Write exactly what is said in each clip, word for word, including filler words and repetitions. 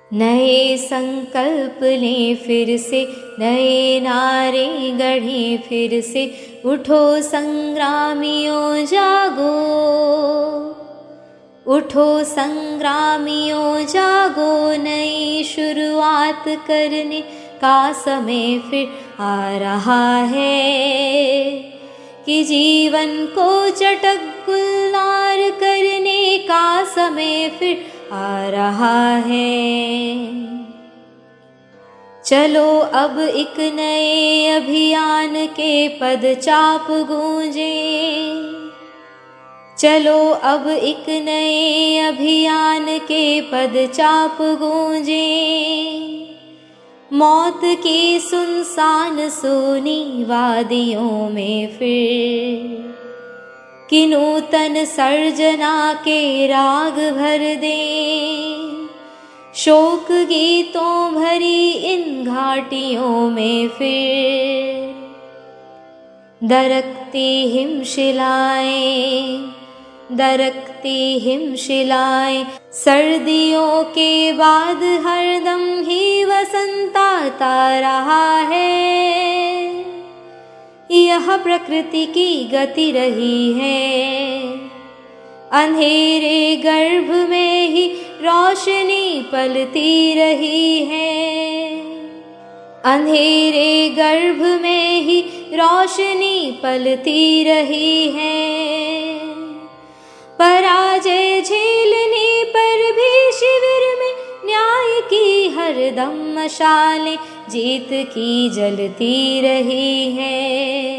नए संकल्प लें फिर से, नए नारे गढ़ें फिर से, उठो संग्रामियों जागो, उठो संग्रामियों जागो, नई शुरुआत करने का समय फिर आ रहा है, कि जीवन को चटक गुलजार करने का समय फिर आ रहा है। चलो अब एक नए अभियान के पदचाप गूंजे, चलो अब एक नए अभियान के पदचाप गूंजे, मौत की सुनसान सोनी वादियों में फिर कि नूतन सर्जना के राग भर दें, शोक गीतों भरी इन घाटियों में फिर दरकती हिमशिलाएं, दरकती हिमशिलाएं, सर्दियों के बाद हरदम ही वसंत आता रहा है, यह प्रकृति की गति रही है, अंधेरे गर्भ में ही रोशनी पलती रही है, अंधेरे गर्भ में ही रोशनी पलती रही है, पराजय झेलने पर भी शिविर में न्याय की हरदम मशालें जीत की जलती रही है,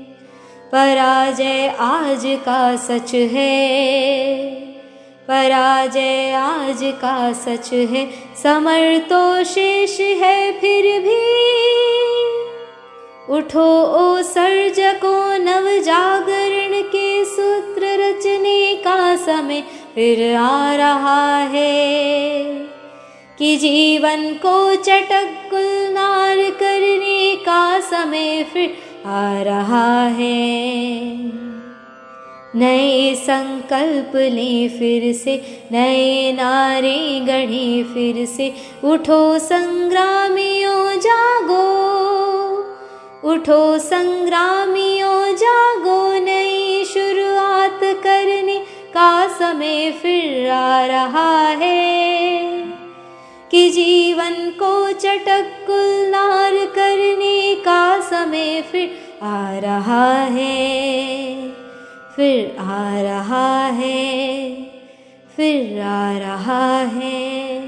पराजय आज का सच है, पराजय आज का सच है, समर तो शेष है फिर भी, उठो ओ सर्जकों, नव जागरण के सूत्र रचने का समय फिर आ रहा है, कि जीवन को चटक गुलजार करने का समय फिर आ रहा है। नए संकल्प लें फिर से, नए नारे गढ़ें फिर से, उठो संग्रामियों जागो, उठो संग्रामियों जागो, नई शुरुआत करने का समय फिर आ रहा है, कि जीवन को चटक गुलजार करने का समय फिर आ रहा है, फिर आ रहा है, फिर आ रहा है।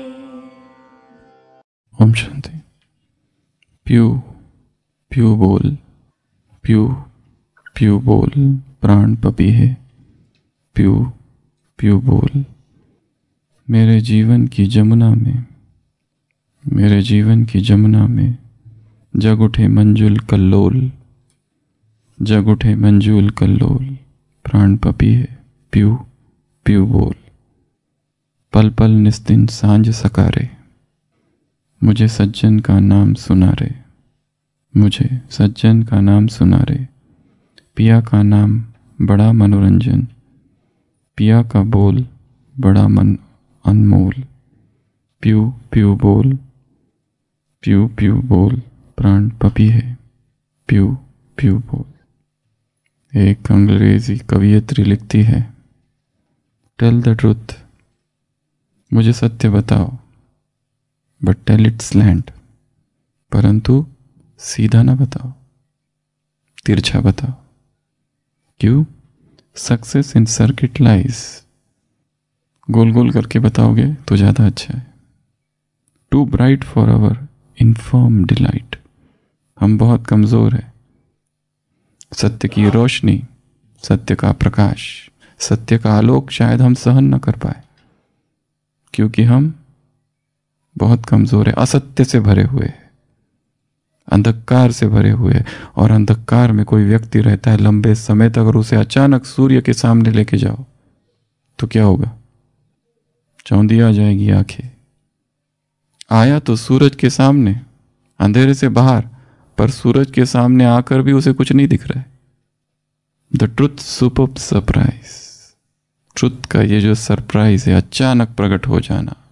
ओम शांति। प्यू प्यू बोल, प्यू प्यू बोल, प्राण पपी है, प्यू प्यू बोल, मेरे जीवन की जमुना में, मेरे जीवन की जमुना में जग उठे मंजुल कल्लोल, जग उठे मंजुल कल्लोल, प्राण पपी है, प्यू प्यू बोल, पल पल निस्दिन सांझ सकारे, मुझे सज्जन का नाम सुना रे, मुझे सज्जन का नाम सुना रे, पिया का नाम बड़ा मनोरंजन, पिया का बोल बड़ा मन अनमोल, प्यू प्यू बोल, प्यू प्यू बोल, प्राण पपी है, प्यू प्यू बोल। एक अंग्रेजी कवियत्री लिखती है, टेल द ट्रूथ, मुझे सत्य बताओ, बट टेल इट स्लैंट, परंतु सीधा ना बताओ, तिरछा बताओ। क्यों? सक्सेस इन सर्किट लाइज, गोल गोल करके बताओगे तो ज़्यादा अच्छा है। To bright for our inform delight, हम बहुत कमज़ोर हैं। सत्य की रोशनी, सत्य का प्रकाश, सत्य का आलोक शायद हम सहन न कर पाए, क्योंकि हम बहुत कमज़ोर है, असत्य से भरे हुए हैं, अंधकार से भरे हुए हैं। और अंधकार में कोई व्यक्ति रहता है लंबे समय तक, अगर उसे अचानक सूर्य के सामने लेके जाओ तो क्या होगा? चौंधी आ जाएगी आंखें। आया तो सूरज के सामने, अंधेरे से बाहर, पर सूरज के सामने आकर भी उसे कुछ नहीं दिख रहा है। The truth superb surprise, truth का ये जो सरप्राइज है, अचानक प्रकट हो जाना,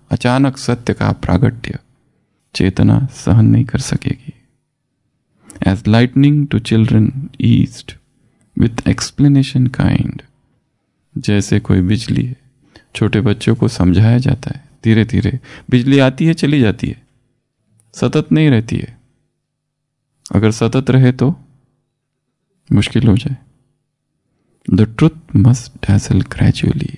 अचानक सत्य का प्रागट्य चेतना सहन नहीं कर सकेगी। As lightning to children eased with explanation kind, जैसे कोई बिजली है, छोटे बच्चों को समझाया जाता है, धीरे धीरे बिजली आती है चली जाती है, सतत नहीं रहती है। अगर सतत रहे तो मुश्किल हो जाए। The truth must dazzle gradually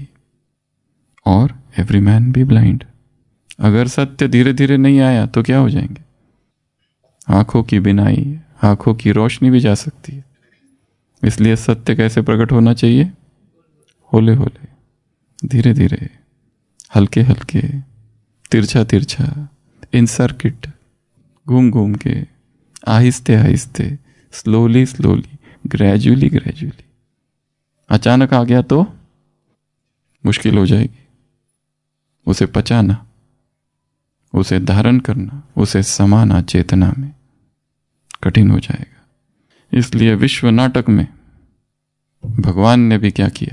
और every man be blind। अगर सत्य धीरे धीरे नहीं आया तो क्या हो जाएंगे? आंखों की बिनाई, आंखों की रोशनी भी जा सकती है। इसलिए सत्य कैसे प्रकट होना चाहिए? होले होले, धीरे धीरे, हल्के हल्के, तिरछा तिरछा, इन सर्किट, घूम घूम के, आहिस्ते आहिस्ते, स्लोली स्लोली, ग्रेजुअली ग्रेजुअली। अचानक आ गया तो मुश्किल हो जाएगी। उसे पचाना, उसे धारण करना, उसे समाना चेतना में कठिन हो जाएगा। इसलिए विश्व नाटक में भगवान ने भी क्या किया?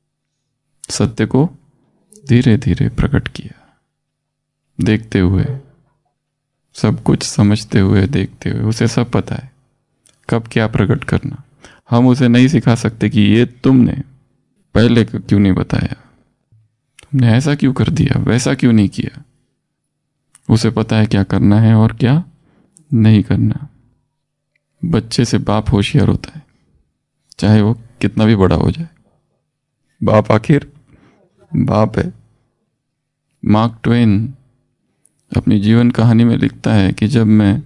सत्य को धीरे धीरे प्रकट किया, देखते हुए, सब कुछ समझते हुए, देखते हुए। उसे सब पता है कब क्या प्रकट करना। हम उसे नहीं सिखा सकते कि ये तुमने पहले क्यों नहीं बताया, तुमने ऐसा क्यों कर दिया, वैसा क्यों नहीं किया। उसे पता है क्या करना है और क्या नहीं करना। बच्चे से बाप होशियार होता है, चाहे वो कितना भी बड़ा हो जाए। बाप आखिर बाप है। मार्क ट्वेन अपनी जीवन कहानी में लिखता है कि जब मैं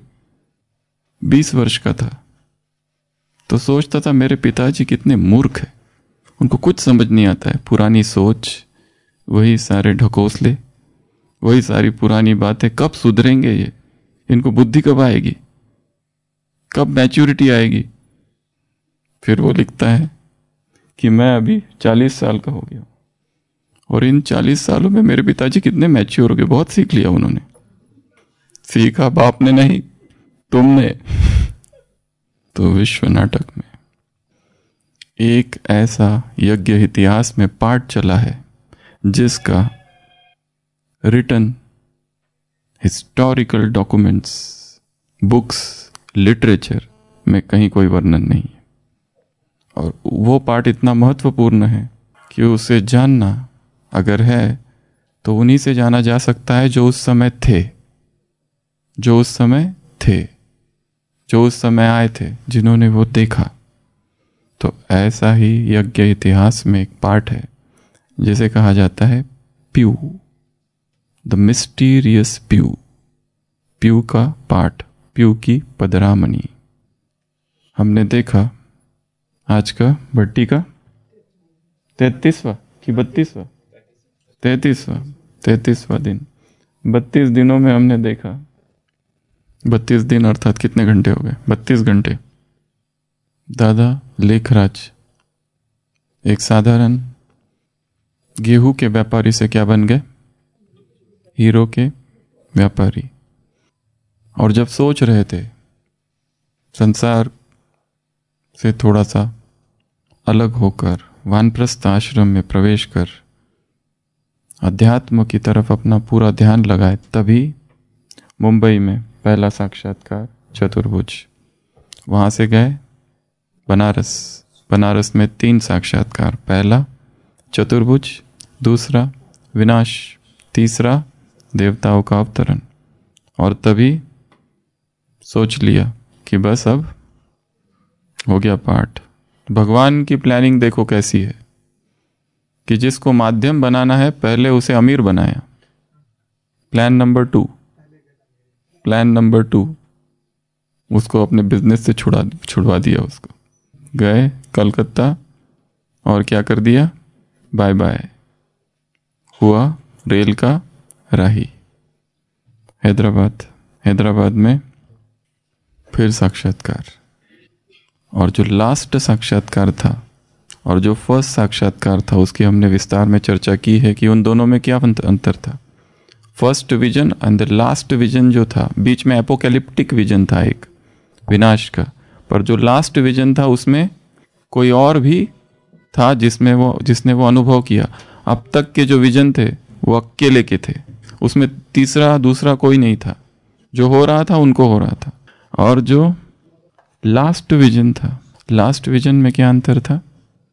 बीस वर्ष का था तो सोचता था मेरे पिताजी कितने मूर्ख हैं, उनको कुछ समझ नहीं आता है। पुरानी सोच, वही सारे ढकोसले, वही सारी पुरानी बातें, कब सुधरेंगे ये? इनको बुद्धि कब आएगी, कब मैच्योरिटी आएगी? फिर वो लिखता है कि मैं अभी चालीस साल का हो गया और इन चालीस सालों में मेरे पिताजी कितने मैच्योर हो गए, बहुत सीख लिया उन्होंने। सीखा बाप ने नहीं, तुमने। तो विश्व नाटक में एक ऐसा यज्ञ इतिहास में पाठ चला है जिसका written historical documents, books, literature में कहीं कोई वर्णन नहीं है। और वो पाठ इतना महत्वपूर्ण है कि उसे जानना अगर है तो उन्हीं से जाना जा सकता है जो उस समय थे, जो उस समय थे, जो उस समय आए थे, जिन्होंने वो देखा। तो ऐसा ही यज्ञ इतिहास में एक पार्ट है जिसे कहा जाता है प्यू, द मिस्टीरियस प्यू। प्यू का पाठ, प्यू की पदरामणि। हमने देखा आज का भट्टी का तैतीसवां कि बत्तीसवां तैतीसवां तैतीसवां दिन। बत्तीस दिनों में हमने देखा, बत्तीस दिन अर्थात कितने घंटे हो गए? बत्तीस घंटे। दादा लेखराज एक साधारण गेहूं के व्यापारी से क्या बन गए? हीरो के व्यापारी। और जब सोच रहे थे संसार से थोड़ा सा अलग होकर वानप्रस्थ आश्रम में प्रवेश कर अध्यात्म की तरफ अपना पूरा ध्यान लगाए, तभी मुंबई में पहला साक्षात्कार चतुर्भुज। वहाँ से गए बनारस, बनारस में तीन साक्षात्कार, पहला चतुर्भुज, दूसरा विनाश, तीसरा देवताओं का अवतरण। और तभी सोच लिया कि बस अब हो गया पाठ। भगवान की प्लानिंग देखो कैसी है कि जिसको माध्यम बनाना है पहले उसे अमीर बनाया। Plan number two, plan number two उसको अपने बिजनेस से छुड़ा छुड़वा दिया। उसको गए कलकत्ता और क्या कर दिया? बाय बाय, हुआ रेल का राही। हैदराबाद, हैदराबाद में फिर साक्षात्कार। और जो लास्ट साक्षात्कार था और जो फर्स्ट साक्षात्कार था उसकी हमने विस्तार में चर्चा की है कि उन दोनों में क्या अंतर था। First vision and the last vision जो था, बीच में एपोकैलिप्टिक विजन था एक विनाश का, पर जो लास्ट विजन था उसमें कोई और भी था जिसमें वो जिसने वो अनुभव किया। अब तक के जो विजन थे वो अकेले के थे, उसमें तीसरा दूसरा कोई नहीं था, जो हो रहा था उनको हो रहा था। और जो लास्ट विजन था, लास्ट विजन में क्या अंतर था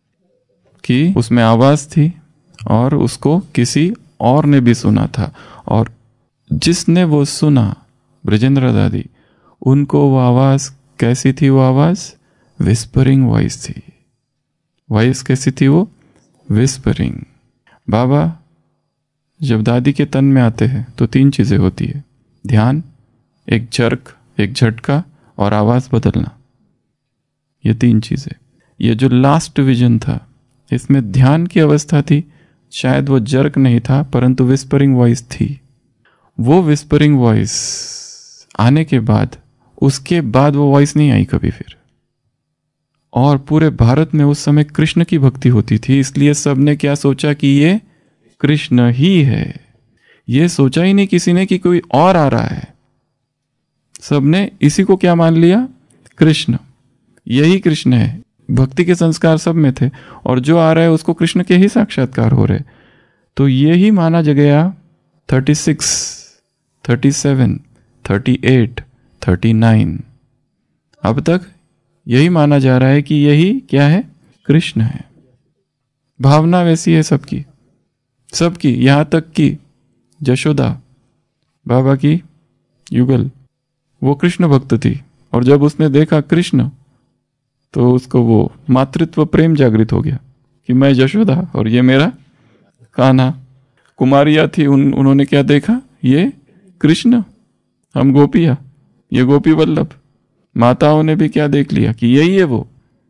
कि उसमें आवाज थी और उसको किसी और ने भी सुना था, और जिसने वो सुना ब्रजेंद्र दादी, उनको वो आवाज कैसी थी? वो आवाज विस्परिंग वॉइस थी। वॉइस कैसी थी? वो विस्परिंग। बाबा जब दादी के तन में आते हैं तो तीन चीजें होती है, ध्यान, एक झर्क, एक झटका और आवाज बदलना। ये तीन चीजें। ये जो लास्ट विजन था इसमें ध्यान की अवस्था थी, शायद वो जर्क नहीं था परंतु विस्परिंग वॉइस थी। वो विस्परिंग वॉइस आने के बाद, उसके बाद वो वॉइस नहीं आई कभी फिर। और पूरे भारत में उस समय कृष्ण की भक्ति होती थी, इसलिए सबने क्या सोचा कि ये कृष्ण ही है। ये सोचा ही नहीं किसी ने कि कोई और आ रहा है। सबने इसी को क्या मान लिया? कृष्ण, यही कृष्ण है। भक्ति के संस्कार सब में थे और जो आ रहा है उसको कृष्ण के ही साक्षात्कार हो रहे। तो यही माना गया thirty six, thirty seven, thirty eight, thirty nine, अब तक यही माना जा रहा है कि यही क्या है? कृष्ण है। भावना वैसी है सबकी, सबकी, यहां तक कि जशोदा बाबा की युगल, वो कृष्ण भक्त थी और जब उसने देखा कृष्ण तो उसको वो मातृत्व प्रेम जागृत हो गया कि मैं जशोदा और ये मेरा कान्हा। कुमारिया थी, उन उन्होंने क्या देखा? ये कृष्ण, हम गोपिया, ये गोपी वल्लभ। माताओं ने भी क्या देख लिया कि यही है वो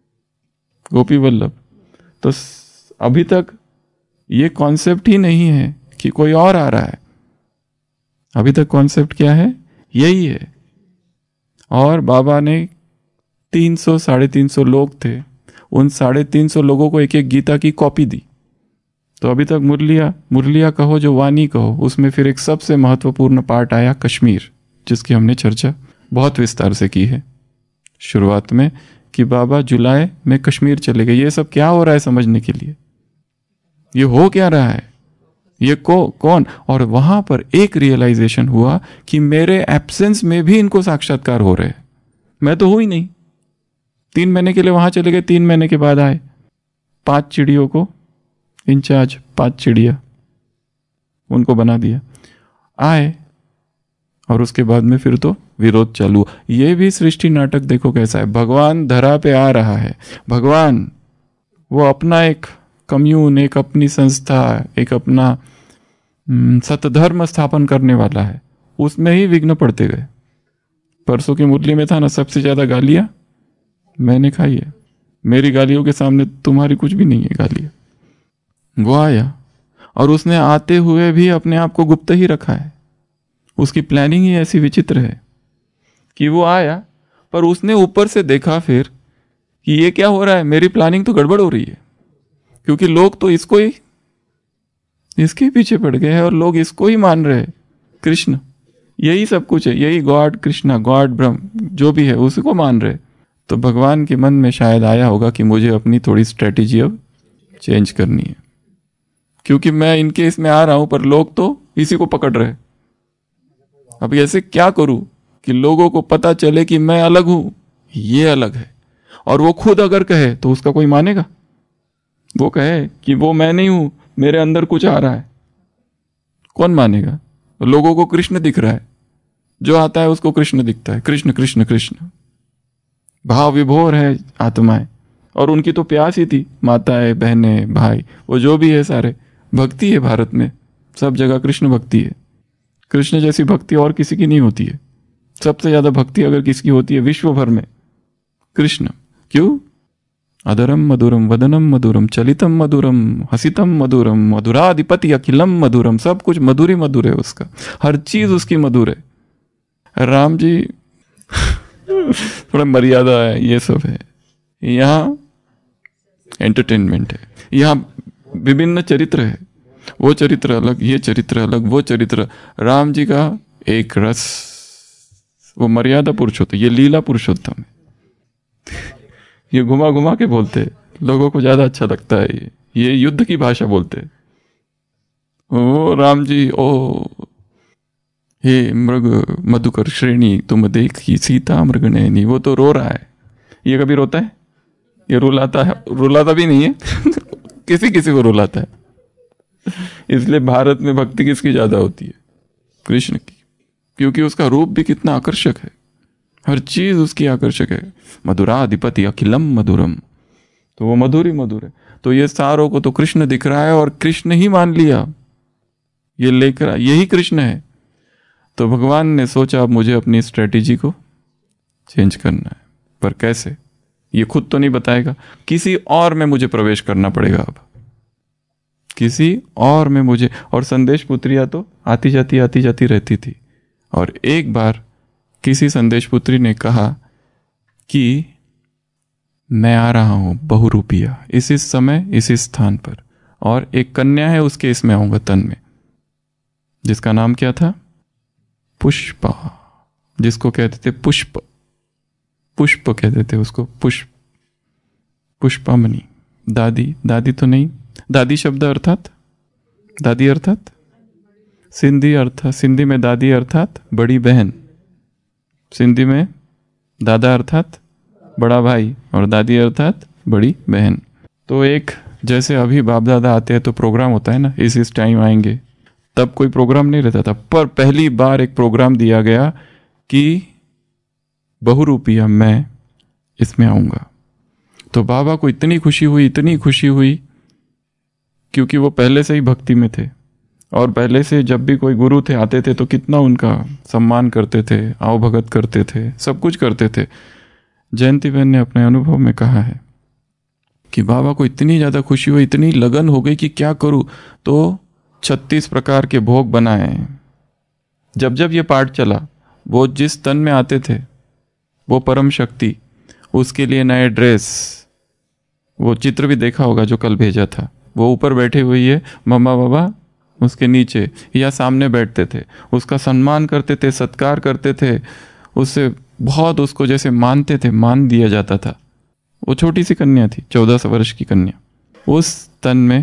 गोपी वल्लभ। तो अभी तक ये कॉन्सेप्ट ही नहीं है कि कोई और आ रहा है। अभी तक कॉन्सेप्ट क्या है? यही है। और बाबा ने तीन सौ साढ़े तीन सौ लोग थे, उन साढ़े तीन सौ लोगों को एक एक गीता की कॉपी दी। तो अभी तक मुरलिया मुरलिया कहो, जो वाणी कहो, उसमें फिर एक सबसे महत्वपूर्ण पार्ट आया कश्मीर, जिसकी हमने चर्चा बहुत विस्तार से की है शुरुआत में कि बाबा जुलाई में कश्मीर चले गए। ये सब क्या हो रहा है समझने के लिए, ये हो क्या रहा है, ये को कौन? और वहां पर एक रियलाइजेशन हुआ कि मेरे एब्सेंस में भी इनको साक्षात्कार हो रहे हैं। मैं तो हूं ही नहीं। तीन महीने के लिए वहां चले गए, तीन महीने के बाद आए। पांच चिड़ियों को इंचार्ज, पांच चिड़िया उनको बना दिया, आए और उसके बाद में फिर तो विरोध चालू। ये भी सृष्टि नाटक देखो कैसा है। भगवान धरा पे आ रहा है, भगवान वो अपना एक कम्यून, एक अपनी संस्था, एक अपना सतधर्म स्थापन करने वाला है, उसमें ही विघ्न पड़ते गए। परसों की मुरली में था ना, सबसे ज्यादा गालियां मैंने खाई है, मेरी गालियों के सामने तुम्हारी कुछ भी नहीं है गालियां। वो आया और उसने आते हुए भी अपने आप को गुप्त ही रखा है। उसकी प्लानिंग ही ऐसी विचित्र है कि वो आया पर उसने ऊपर से देखा फिर कि ये क्या हो रहा है, मेरी प्लानिंग तो गड़बड़ हो रही है, क्योंकि लोग तो इसको ही, इसके पीछे पड़ गए हैं और लोग इसको ही मान रहे हैं कृष्ण, यही सब कुछ है, यही गॉड कृष्णा, गॉड ब्रह्म जो भी है उसको मान रहे। तो भगवान के मन में शायद आया होगा कि मुझे अपनी थोड़ी स्ट्रेटेजी अब चेंज करनी है, क्योंकि मैं इनके इसमें आ रहा हूं पर लोग तो इसी को पकड़ रहे। अब ऐसे क्या करूं कि लोगों को पता चले कि मैं अलग हूं, ये अलग है। और वो खुद अगर कहे तो उसका कोई मानेगा? वो कहे कि वो मैं नहीं हूं, मेरे अंदर कुछ आ रहा है, कौन मानेगा? लोगों को कृष्ण दिख रहा है, जो आता है उसको कृष्ण दिखता है, कृष्ण कृष्ण कृष्ण। भाव विभोर है आत्माएं, और उनकी तो प्यास ही थी, माताएं, बहनें, भाई, वो जो भी है सारे, भक्ति है भारत में, सब जगह कृष्ण भक्ति है। कृष्ण जैसी भक्ति और किसी की नहीं होती है। सबसे ज्यादा भक्ति अगर किसकी होती है विश्व भर में, कृष्ण। क्यों? अधरम मधुरम वदनम मधुरम चलितम मधुरम हसितम मधुरम मधुराधिपति अखिलम मधुरम। सब कुछ मधुर ही मधुर है उसका, हर चीज उसकी मधुर है। राम जी थोड़ा मर्यादा है, ये सब है। यहाँ एंटरटेनमेंट है, यहाँ विभिन्न चरित्र है, वो चरित्र अलग, ये चरित्र अलग, वो चरित्र। राम जी का एक रस, वो मर्यादा पुरुषोत्तम, ये लीला पुरुषोत्तम है। ये घुमा घुमा के बोलते, लोगों को ज्यादा अच्छा लगता है। ये ये युद्ध की भाषा बोलते। ओ राम जी, ओ हे मृग मधुकर श्रेणी तुम देखी सीता मृग नैनी, वो तो रो रहा है। ये कभी रोता है? ये रुलाता है? रुलाता भी नहीं है किसी किसी को रुलाता है। इसलिए भारत में भक्ति किसकी ज्यादा होती है? कृष्ण की, क्योंकि उसका रूप भी कितना आकर्षक है, हर चीज उसकी आकर्षक है। मधुराधिपति अखिलम मधुरम, तो वो मधुर ही मधुर है। तो ये सारों को तो कृष्ण दिख रहा है और कृष्ण ही मान लिया, ये लेकर यही कृष्ण है। तो भगवान ने सोचा अब मुझे अपनी स्ट्रेटेजी को चेंज करना है, पर कैसे ये खुद तो नहीं बताएगा, किसी और में मुझे प्रवेश करना पड़ेगा। अब किसी और में मुझे, और संदेश पुत्रियां तो आती जाती आती जाती रहती थी। और एक बार किसी संदेश पुत्री ने कहा कि मैं आ रहा हूं बहुरूपिया, इस इस समय इस इस स्थान पर, और एक कन्या है उसके इसमें आऊंगा तन में, जिसका नाम क्या था? पुष्पा, जिसको कहते थे पुष्प, पुष्प कहते थे उसको, पुष्प, पुष्पामणि। दादी, दादी तो नहीं, दादी शब्द अर्थात, दादी अर्थात सिंधी अर्थ, सिंधी में दादी अर्थात बड़ी बहन, सिंधी में दादा अर्थात बड़ा भाई, और दादी अर्थात बड़ी बहन। तो एक जैसे अभी बाप दादा आते हैं तो प्रोग्राम होता है ना, इस इस टाइम आएंगे, तब कोई प्रोग्राम नहीं रहता था, पर पहली बार एक प्रोग्राम दिया गया कि बहुरूपिया मैं इसमें आऊंगा। तो बाबा को इतनी खुशी हुई, इतनी खुशी हुई, क्योंकि वो पहले से ही भक्ति में थे, और पहले से जब भी कोई गुरु थे आते थे तो कितना उनका सम्मान करते थे, आओ भगत करते थे, सब कुछ करते थे। जयंती बहन ने अपने अनुभव में कहा है कि बाबा को इतनी ज़्यादा खुशी हुई, इतनी लगन हो गई कि क्या करूं, तो छत्तीस प्रकार के भोग बनाए। जब जब ये पाठ चला, वो जिस तन में आते थे वो परम शक्ति, उसके लिए नए ड्रेस, वो चित्र भी देखा होगा जो कल भेजा था, वो ऊपर बैठे हुई है, मम्मा बाबा उसके नीचे या सामने बैठते थे, उसका सम्मान करते थे, सत्कार करते थे, उससे बहुत उसको जैसे मानते थे, मान दिया जाता था। वो छोटी सी कन्या थी, चौदह सौ वर्ष की कन्या, उस तन में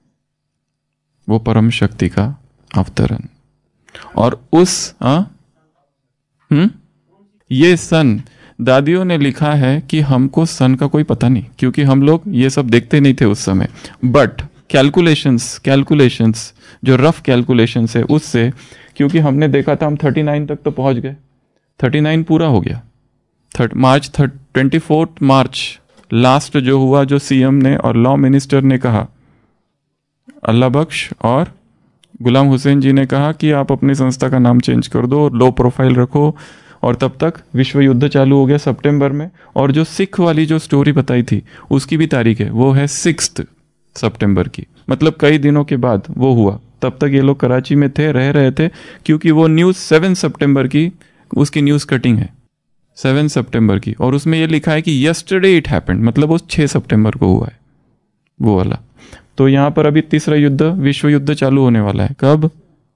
वो परम शक्ति का अवतरण। और उस आ, हम्म ये सन, दादियों ने लिखा है कि हमको सन का कोई पता नहीं, क्योंकि हम लोग ये सब देखते नहीं थे उस समय, बट कैलकुलेशंस कैलकुलेशंस जो रफ कैलकुलेशंस है उससे, क्योंकि हमने देखा था हम थर्टी नाइन तक तो पहुंच गए, थर्टी नाइन पूरा हो गया, third March twenty fourth March last जो हुआ, जो सीएम ने और लॉ मिनिस्टर ने कहा, अल्लाह बख्श और गुलाम हुसैन जी ने कहा कि आप अपनी संस्था का नाम चेंज कर दो, लो प्रोफाइल रखो, और तब तक विश्व युद्ध चालू हो गया सितंबर में। और जो सिख वाली जो स्टोरी बताई थी उसकी भी तारीख है, वो है सिक्स्थ सितंबर की, मतलब कई दिनों के बाद वो हुआ। तब तक ये लोग कराची में थे, रह रहे थे, क्योंकि वो न्यूज़ सेवन सितंबर की, उसकी न्यूज़ कटिंग है सेवन सितंबर की, और उसमें ये लिखा है कि यस्टरडे इट हैपेंड, मतलब वो छः सितंबर को हुआ है वो वाला। तो यहाँ पर अभी तीसरा युद्ध, विश्व युद्ध चालू होने वाला है। कब?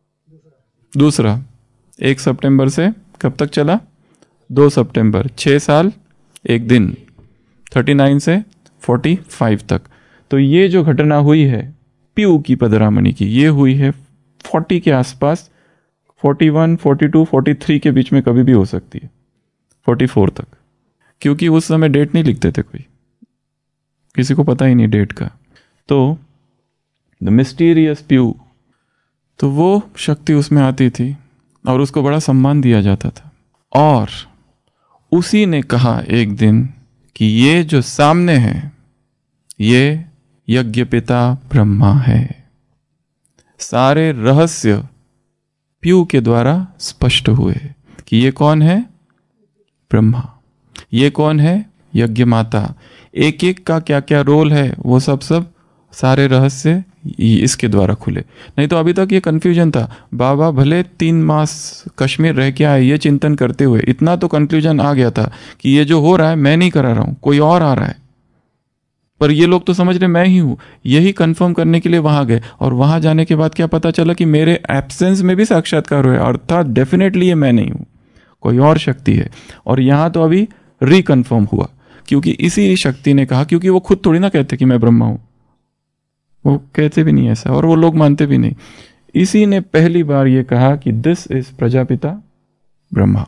दूसरा, एक सितंबर से कब तक चला? दो सितंबर, छः साल एक दिन, थर्टी नाइन से फोर्टी फाइव तक। तो ये जो घटना हुई है पीयू की, पदरामणि की, ये हुई है फोर्टी के आसपास, forty one, forty two, forty three के बीच में कभी भी हो सकती है, फोर्टी फोर तक, क्योंकि उस समय डेट नहीं लिखते थे, कोई किसी को पता ही नहीं डेट का। तो द मिस्टीरियस पीयू, तो वो शक्ति उसमें आती थी और उसको बड़ा सम्मान दिया जाता था। और उसी ने कहा एक दिन कि ये जो सामने है ये यज्ञ पिता ब्रह्मा है। सारे रहस्य पीयू के द्वारा स्पष्ट हुए कि ये कौन है? ब्रह्मा। ये कौन है? यज्ञ माता। एक एक का क्या क्या रोल है वो सब सब सारे रहस्य इसके द्वारा खुले। नहीं तो अभी तक ये कन्फ्यूजन था। बाबा भले तीन मास कश्मीर रह के आए ये चिंतन करते हुए, इतना तो कंक्लूजन आ गया था कि ये जो हो रहा है मैं नहीं करा रहा हूँ, कोई और आ रहा है, पर ये लोग तो समझ रहे मैं ही हूँ। यही कंफर्म करने के लिए वहां गए, और वहां जाने के बाद क्या पता चला कि मेरे एब्सेंस में भी साक्षात्कार हुआ, अर्थात डेफिनेटली ये मैं नहीं हूँ, कोई और शक्ति है। और यहाँ तो अभी रिकन्फर्म हुआ, क्योंकि इसी शक्ति ने कहा, क्योंकि वो खुद थोड़ी ना कहते कि मैं ब्रह्मा हूँ, वो कहते भी नहीं ऐसा, और वो लोग मानते भी नहीं। इसी ने पहली बार ये कहा कि दिस इज प्रजापिता ब्रह्मा,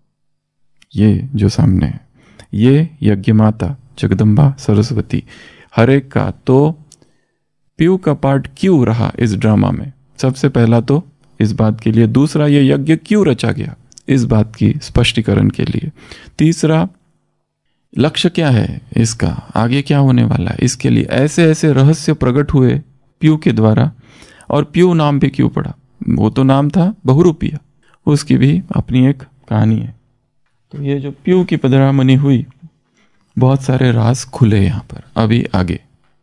ये जो सामने है ये यज्ञ माता जगदम्बा सरस्वती। हर एक का तो पीयू का पार्ट क्यों रहा इस ड्रामा में, सबसे पहला तो इस बात के लिए, दूसरा ये यज्ञ क्यों रचा गया इस बात की स्पष्टीकरण के लिए, तीसरा लक्ष्य क्या है इसका, आगे क्या होने वाला है इसके लिए। ऐसे ऐसे रहस्य प्रकट हुए पीयू के द्वारा। और पीयू नाम भी क्यों पड़ा, वो तो नाम था बहुरूपिया, उसकी भी अपनी एक कहानी है। तो ये जो पीयू की पधरामणि हुई, बहुत सारे राज खुले यहाँ पर अभी आगे।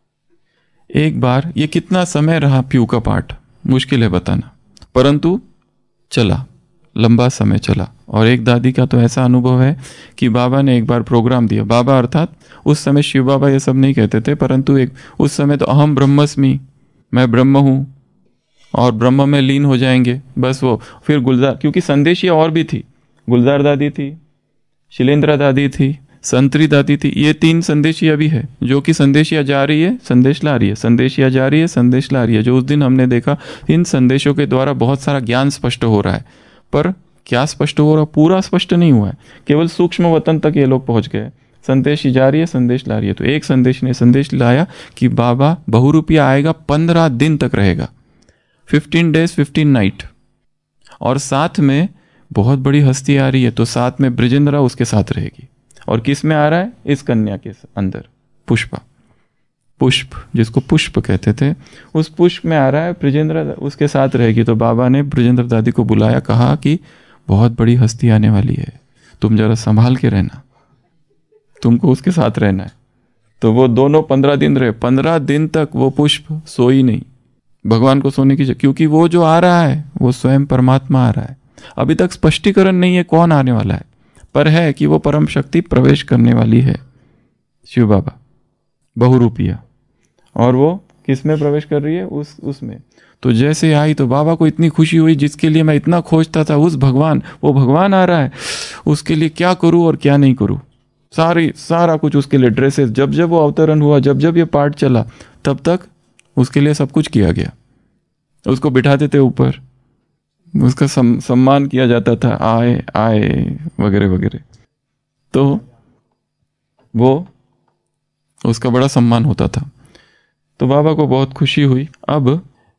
एक बार ये कितना समय रहा पीयू का पाठ मुश्किल है बताना, परंतु चला, लंबा समय चला। और एक दादी का तो ऐसा अनुभव है कि बाबा ने एक बार प्रोग्राम दिया, बाबा अर्थात उस समय शिव बाबा ये सब नहीं कहते थे, परंतु एक उस समय तो अहम ब्रह्मस्मि, मैं ब्रह्म हूँ और ब्रह्म में लीन हो जाएंगे बस वो। फिर गुलजार, क्योंकि संदेशिया और भी थी, गुलजार दादी थी, शिलेंद्रा दादी थी, संतरी दादी थी, ये तीन संदेशिया भी है जो कि संदेशिया जा रही है संदेश ला रही है, संदेशिया जा रही है संदेश ला रही है। जो उस दिन हमने देखा इन संदेशों के द्वारा बहुत सारा ज्ञान स्पष्ट हो रहा है, पर क्या स्पष्ट हो रहा, पूरा स्पष्ट नहीं हुआ है, केवल सूक्ष्म वतन तक ये लोग पहुंच गए। संदेश जा रही है संदेश ला रही है। तो एक संदेश ने संदेश लाया कि बाबा बहुरूपिया आएगा, पंद्रह दिन तक रहेगा, फिफ्टीन डेज फिफ्टीन नाइट, और साथ में बहुत बड़ी हस्ती आ रही है, तो साथ में ब्रिजेंद्रा उसके साथ रहेगी। और किस में आ रहा है, इस कन्या के अंदर पुष्पा, पुष्प जिसको पुष्प कहते थे, उस पुष्प में आ रहा है, ब्रिजेंद्रा उसके साथ रहेगी। तो बाबा ने ब्रिजेंद्र दादी को बुलाया, कहा कि बहुत बड़ी हस्ती आने वाली है, तुम जरा संभाल के रहना, तुमको उसके साथ रहना है। तो वो दोनों पंद्रह दिन रहे, पंद्रह दिन तक वो पुष्प सोई नहीं, भगवान को सोने की, क्योंकि वो जो आ रहा है वो स्वयं परमात्मा आ रहा है। अभी तक स्पष्टीकरण नहीं है कौन आने वाला है, पर है कि वो परम शक्ति प्रवेश करने वाली है, शिव बाबा बहुरूपिया। और वो किस में प्रवेश कर रही है, उस उसमें। तो जैसे आई तो बाबा को इतनी खुशी हुई, जिसके लिए मैं इतना खोजता था, उस भगवान, वो भगवान आ रहा है, उसके लिए क्या करूं और क्या नहीं करूं, सारी सारा कुछ उसके लिए, ड्रेसेस, जब जब वो अवतरण हुआ, जब जब ये पाठ चला, तब तक उसके लिए सब कुछ किया गया। उसको बिठाते थे ऊपर, उसका सम, सम्मान किया जाता था, आए आए वगैरह वगैरह। तो वो उसका बड़ा सम्मान होता था। तो बाबा को बहुत खुशी हुई। अब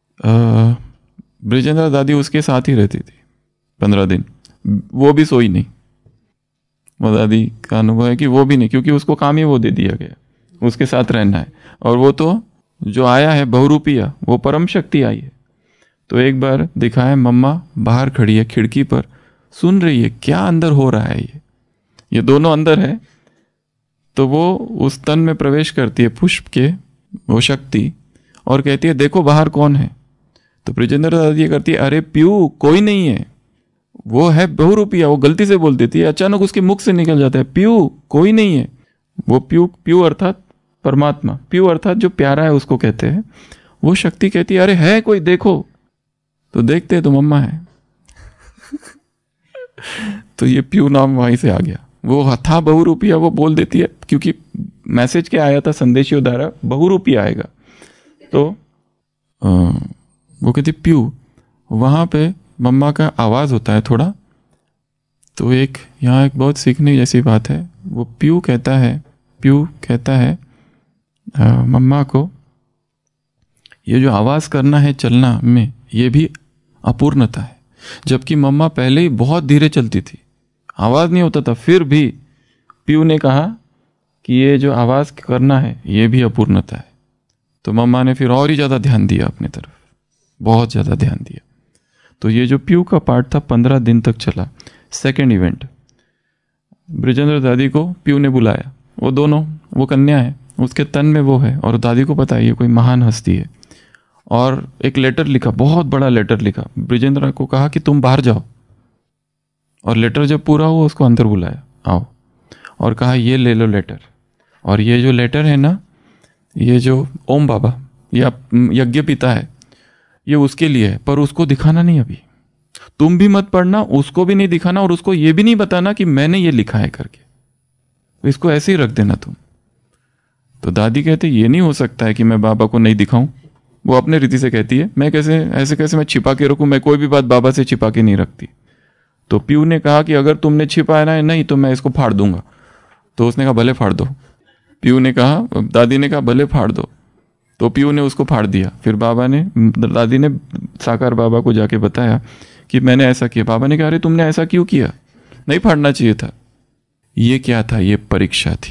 ब्रिजेंद्र दादी उसके साथ ही रहती थी पंद्रह दिन, वो भी सोई नहीं। वो दादी का अनुभव है कि वो भी नहीं, क्योंकि उसको काम ही वो दे दिया गया, उसके साथ रहना है। और वो तो जो आया है बहुरूपिया, वो परम शक्ति आई है। तो एक बार दिखा है, मम्मा बाहर खड़ी है खिड़की पर, सुन रही है क्या अंदर हो रहा है, ये ये दोनों अंदर है। तो वो उस तन में प्रवेश करती है पुष्प के, वो शक्ति, और कहती है देखो बाहर कौन है। तो ब्रिजेंद्र दादी ये करती है, अरे पीयू कोई नहीं है, वो है बहुरूपिया। वो गलती से बोल देती है, अचानक उसके मुख से निकल जाता है पीयू कोई नहीं है। वो पीयू, पीयू अर्थात परमात्मा, पीयू अर्थात जो प्यारा है उसको कहते हैं। वो शक्ति कहती है अरे है कोई, देखो। तो देखते हैं तो मम्मा है। तो ये पीयू नाम वहीं से आ गया। वो था बहुरूपिया, वो बोल देती है, क्योंकि मैसेज क्या आया था संदेशियों द्वारा, बहुरूपिया आएगा। तो आ, वो कहती पीयू, वहां पे मम्मा का आवाज होता है थोड़ा। तो एक यहाँ एक बहुत सीखने जैसी बात है। वो पीयू कहता है, पीयू कहता है आ, मम्मा को, ये जो आवाज करना है चलना में, ये भी अपूर्णता है। जबकि मम्मा पहले ही बहुत धीरे चलती थी, आवाज नहीं होता था, फिर भी पीयू ने कहा कि ये जो आवाज करना है ये भी अपूर्णता है। तो मम्मा ने फिर और ही ज्यादा ध्यान दिया अपनी तरफ, बहुत ज्यादा ध्यान दिया। तो ये जो पीयू का पार्ट था पंद्रह दिन तक चला। सेकेंड इवेंट, ब्रिजेंद्र दादी को पीयू ने बुलाया। वो दोनों, वो कन्या है, उसके तन में वो है, और दादी को पता है ये कोई महान हस्ती है। और एक लेटर लिखा, बहुत बड़ा लेटर लिखा, ब्रिजेंद्र को कहा कि तुम बाहर जाओ। और लेटर जब पूरा हुआ उसको अंदर बुलाया, आओ, और कहा ये ले लो लेटर। और ये जो लेटर है ना, ये जो ओम बाबा या यज्ञ पिता है, ये उसके लिए है, पर उसको दिखाना नहीं अभी, तुम भी मत पढ़ना, उसको भी नहीं दिखाना, और उसको ये भी नहीं बताना कि मैंने ये लिखा है करके, इसको ऐसे ही रख देना तुम। तो दादी कहते ये नहीं हो सकता है कि मैं बाबा को नहीं दिखाऊं, वो अपने रीति से कहती है, मैं कैसे ऐसे कैसे मैं छिपा के रखूं, मैं कोई भी बात बाबा से छिपा के नहीं रखती। तो पीयू ने कहा कि अगर तुमने छिपाया ना नहीं तो मैं इसको फाड़ दूंगा। तो उसने कहा भले फाड़ दो। पीयू ने कहा, दादी ने कहा भले फाड़ दो। तो पीयू ने उसको फाड़ दिया। फिर बाबा ने, दादी ने साकार बाबा को जाके बताया कि मैंने ऐसा किया। बाबा ने कहा अरे तुमने ऐसा क्यों किया, नहीं फाड़ना चाहिए था। ये क्या था, ये परीक्षा थी,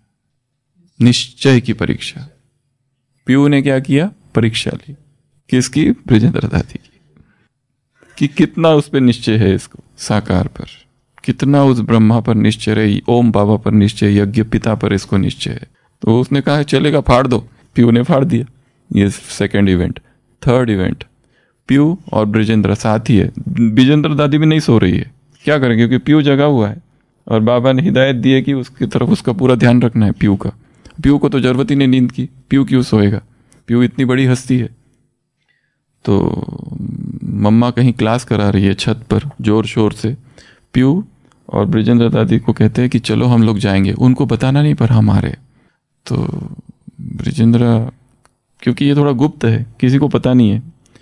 निश्चय की परीक्षा। पीयू ने क्या किया, परीक्षा ली। किसकी, ब्रिजेंद्र दादी की, कि कितना उस पर निश्चय है, इसको साकार पर कितना, उस ब्रह्मा पर निश्चय है, ओम बाबा पर निश्चय, यज्ञ पिता पर इसको निश्चय है। तो उसने कहा चलेगा फाड़ दो। पीयू ने फाड़ दिया। ये सेकेंड इवेंट। थर्ड इवेंट, पीयू और ब्रिजेंद्र साथ ही है। ब्रिजेंद्र दादी भी नहीं सो रही है, क्या करें, क्योंकि पीयू जगा हुआ है और बाबा ने हिदायत दी है कि उसकी तरफ उसका पूरा ध्यान रखना है पीयू का। पीयू को तो जरवती ने नींद की, पीयू क्यों सोएगा, पीयू इतनी बड़ी हस्ती है। तो मम्मा कहीं क्लास करा रही है छत पर जोर शोर से। पीयू और ब्रिजेंद्र दादी को कहते हैं कि चलो हम लोग जाएंगे, उनको बताना नहीं पर हम आ रहे। तो ब्रिजेंद्र, क्योंकि ये थोड़ा गुप्त है, किसी को पता नहीं है,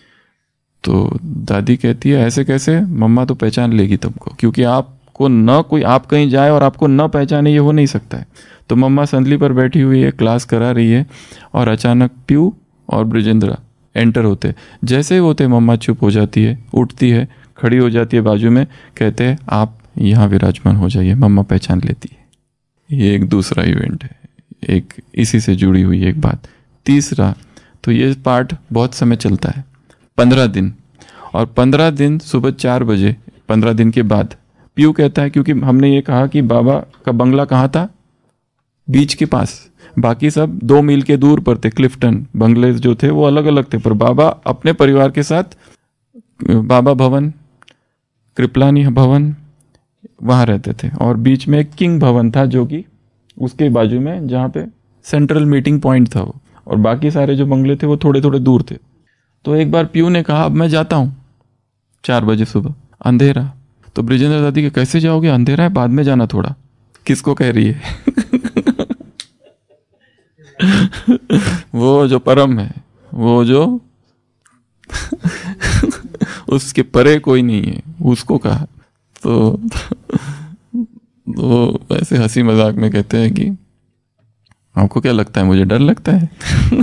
तो दादी कहती है ऐसे कैसे, मम्मा तो पहचान लेगी तुमको, क्योंकि आपको न कोई, आप कहीं जाए और आपको न पहचाने, ये हो नहीं सकता है। तो मम्मा संदली पर बैठी हुई है, क्लास करा रही है, और अचानक पीयू और ब्रिजेंद्र एंटर होते। जैसे ही होते मम्मा चुप हो जाती है, उठती है, खड़ी हो जाती है बाजू में, कहते हैं आप यहाँ विराजमान हो जाइए। मम्मा पहचान लेती है। ये एक दूसरा इवेंट है, एक इसी से जुड़ी हुई एक बात। तीसरा, तो ये पार्ट बहुत समय चलता है, पंद्रह दिन। और पंद्रह दिन सुबह चार बजे, पंद्रह दिन के बाद पीयू कहता है, क्योंकि हमने ये कहा कि बाबा का बंगला कहाँ था, बीच के पास, बाकी सब दो मील के दूर पर थे। क्लिफ्टन बंगले जो थे वो अलग अलग थे, पर बाबा अपने परिवार के साथ बाबा भवन, कृपलानी भवन, वहाँ रहते थे। और बीच में एक किंग भवन था जो कि उसके बाजू में, जहाँ पे सेंट्रल मीटिंग पॉइंट था वो, और बाकी सारे जो बंगले थे वो थोड़े थोड़े दूर थे। तो एक बार पीयू ने कहा अब मैं जाता हूँ, चार बजे सुबह, अंधेरा। तो ब्रिजेंद्र दादी के कैसे जाओगे, अंधेरा है, बाद में जाना थोड़ा। किसको कह रही है वो जो परम है, वो जो उसके परे कोई नहीं है, उसको कहा। तो वो ऐसे हंसी मजाक में कहते हैं कि आपको क्या लगता है, मुझे डर लगता है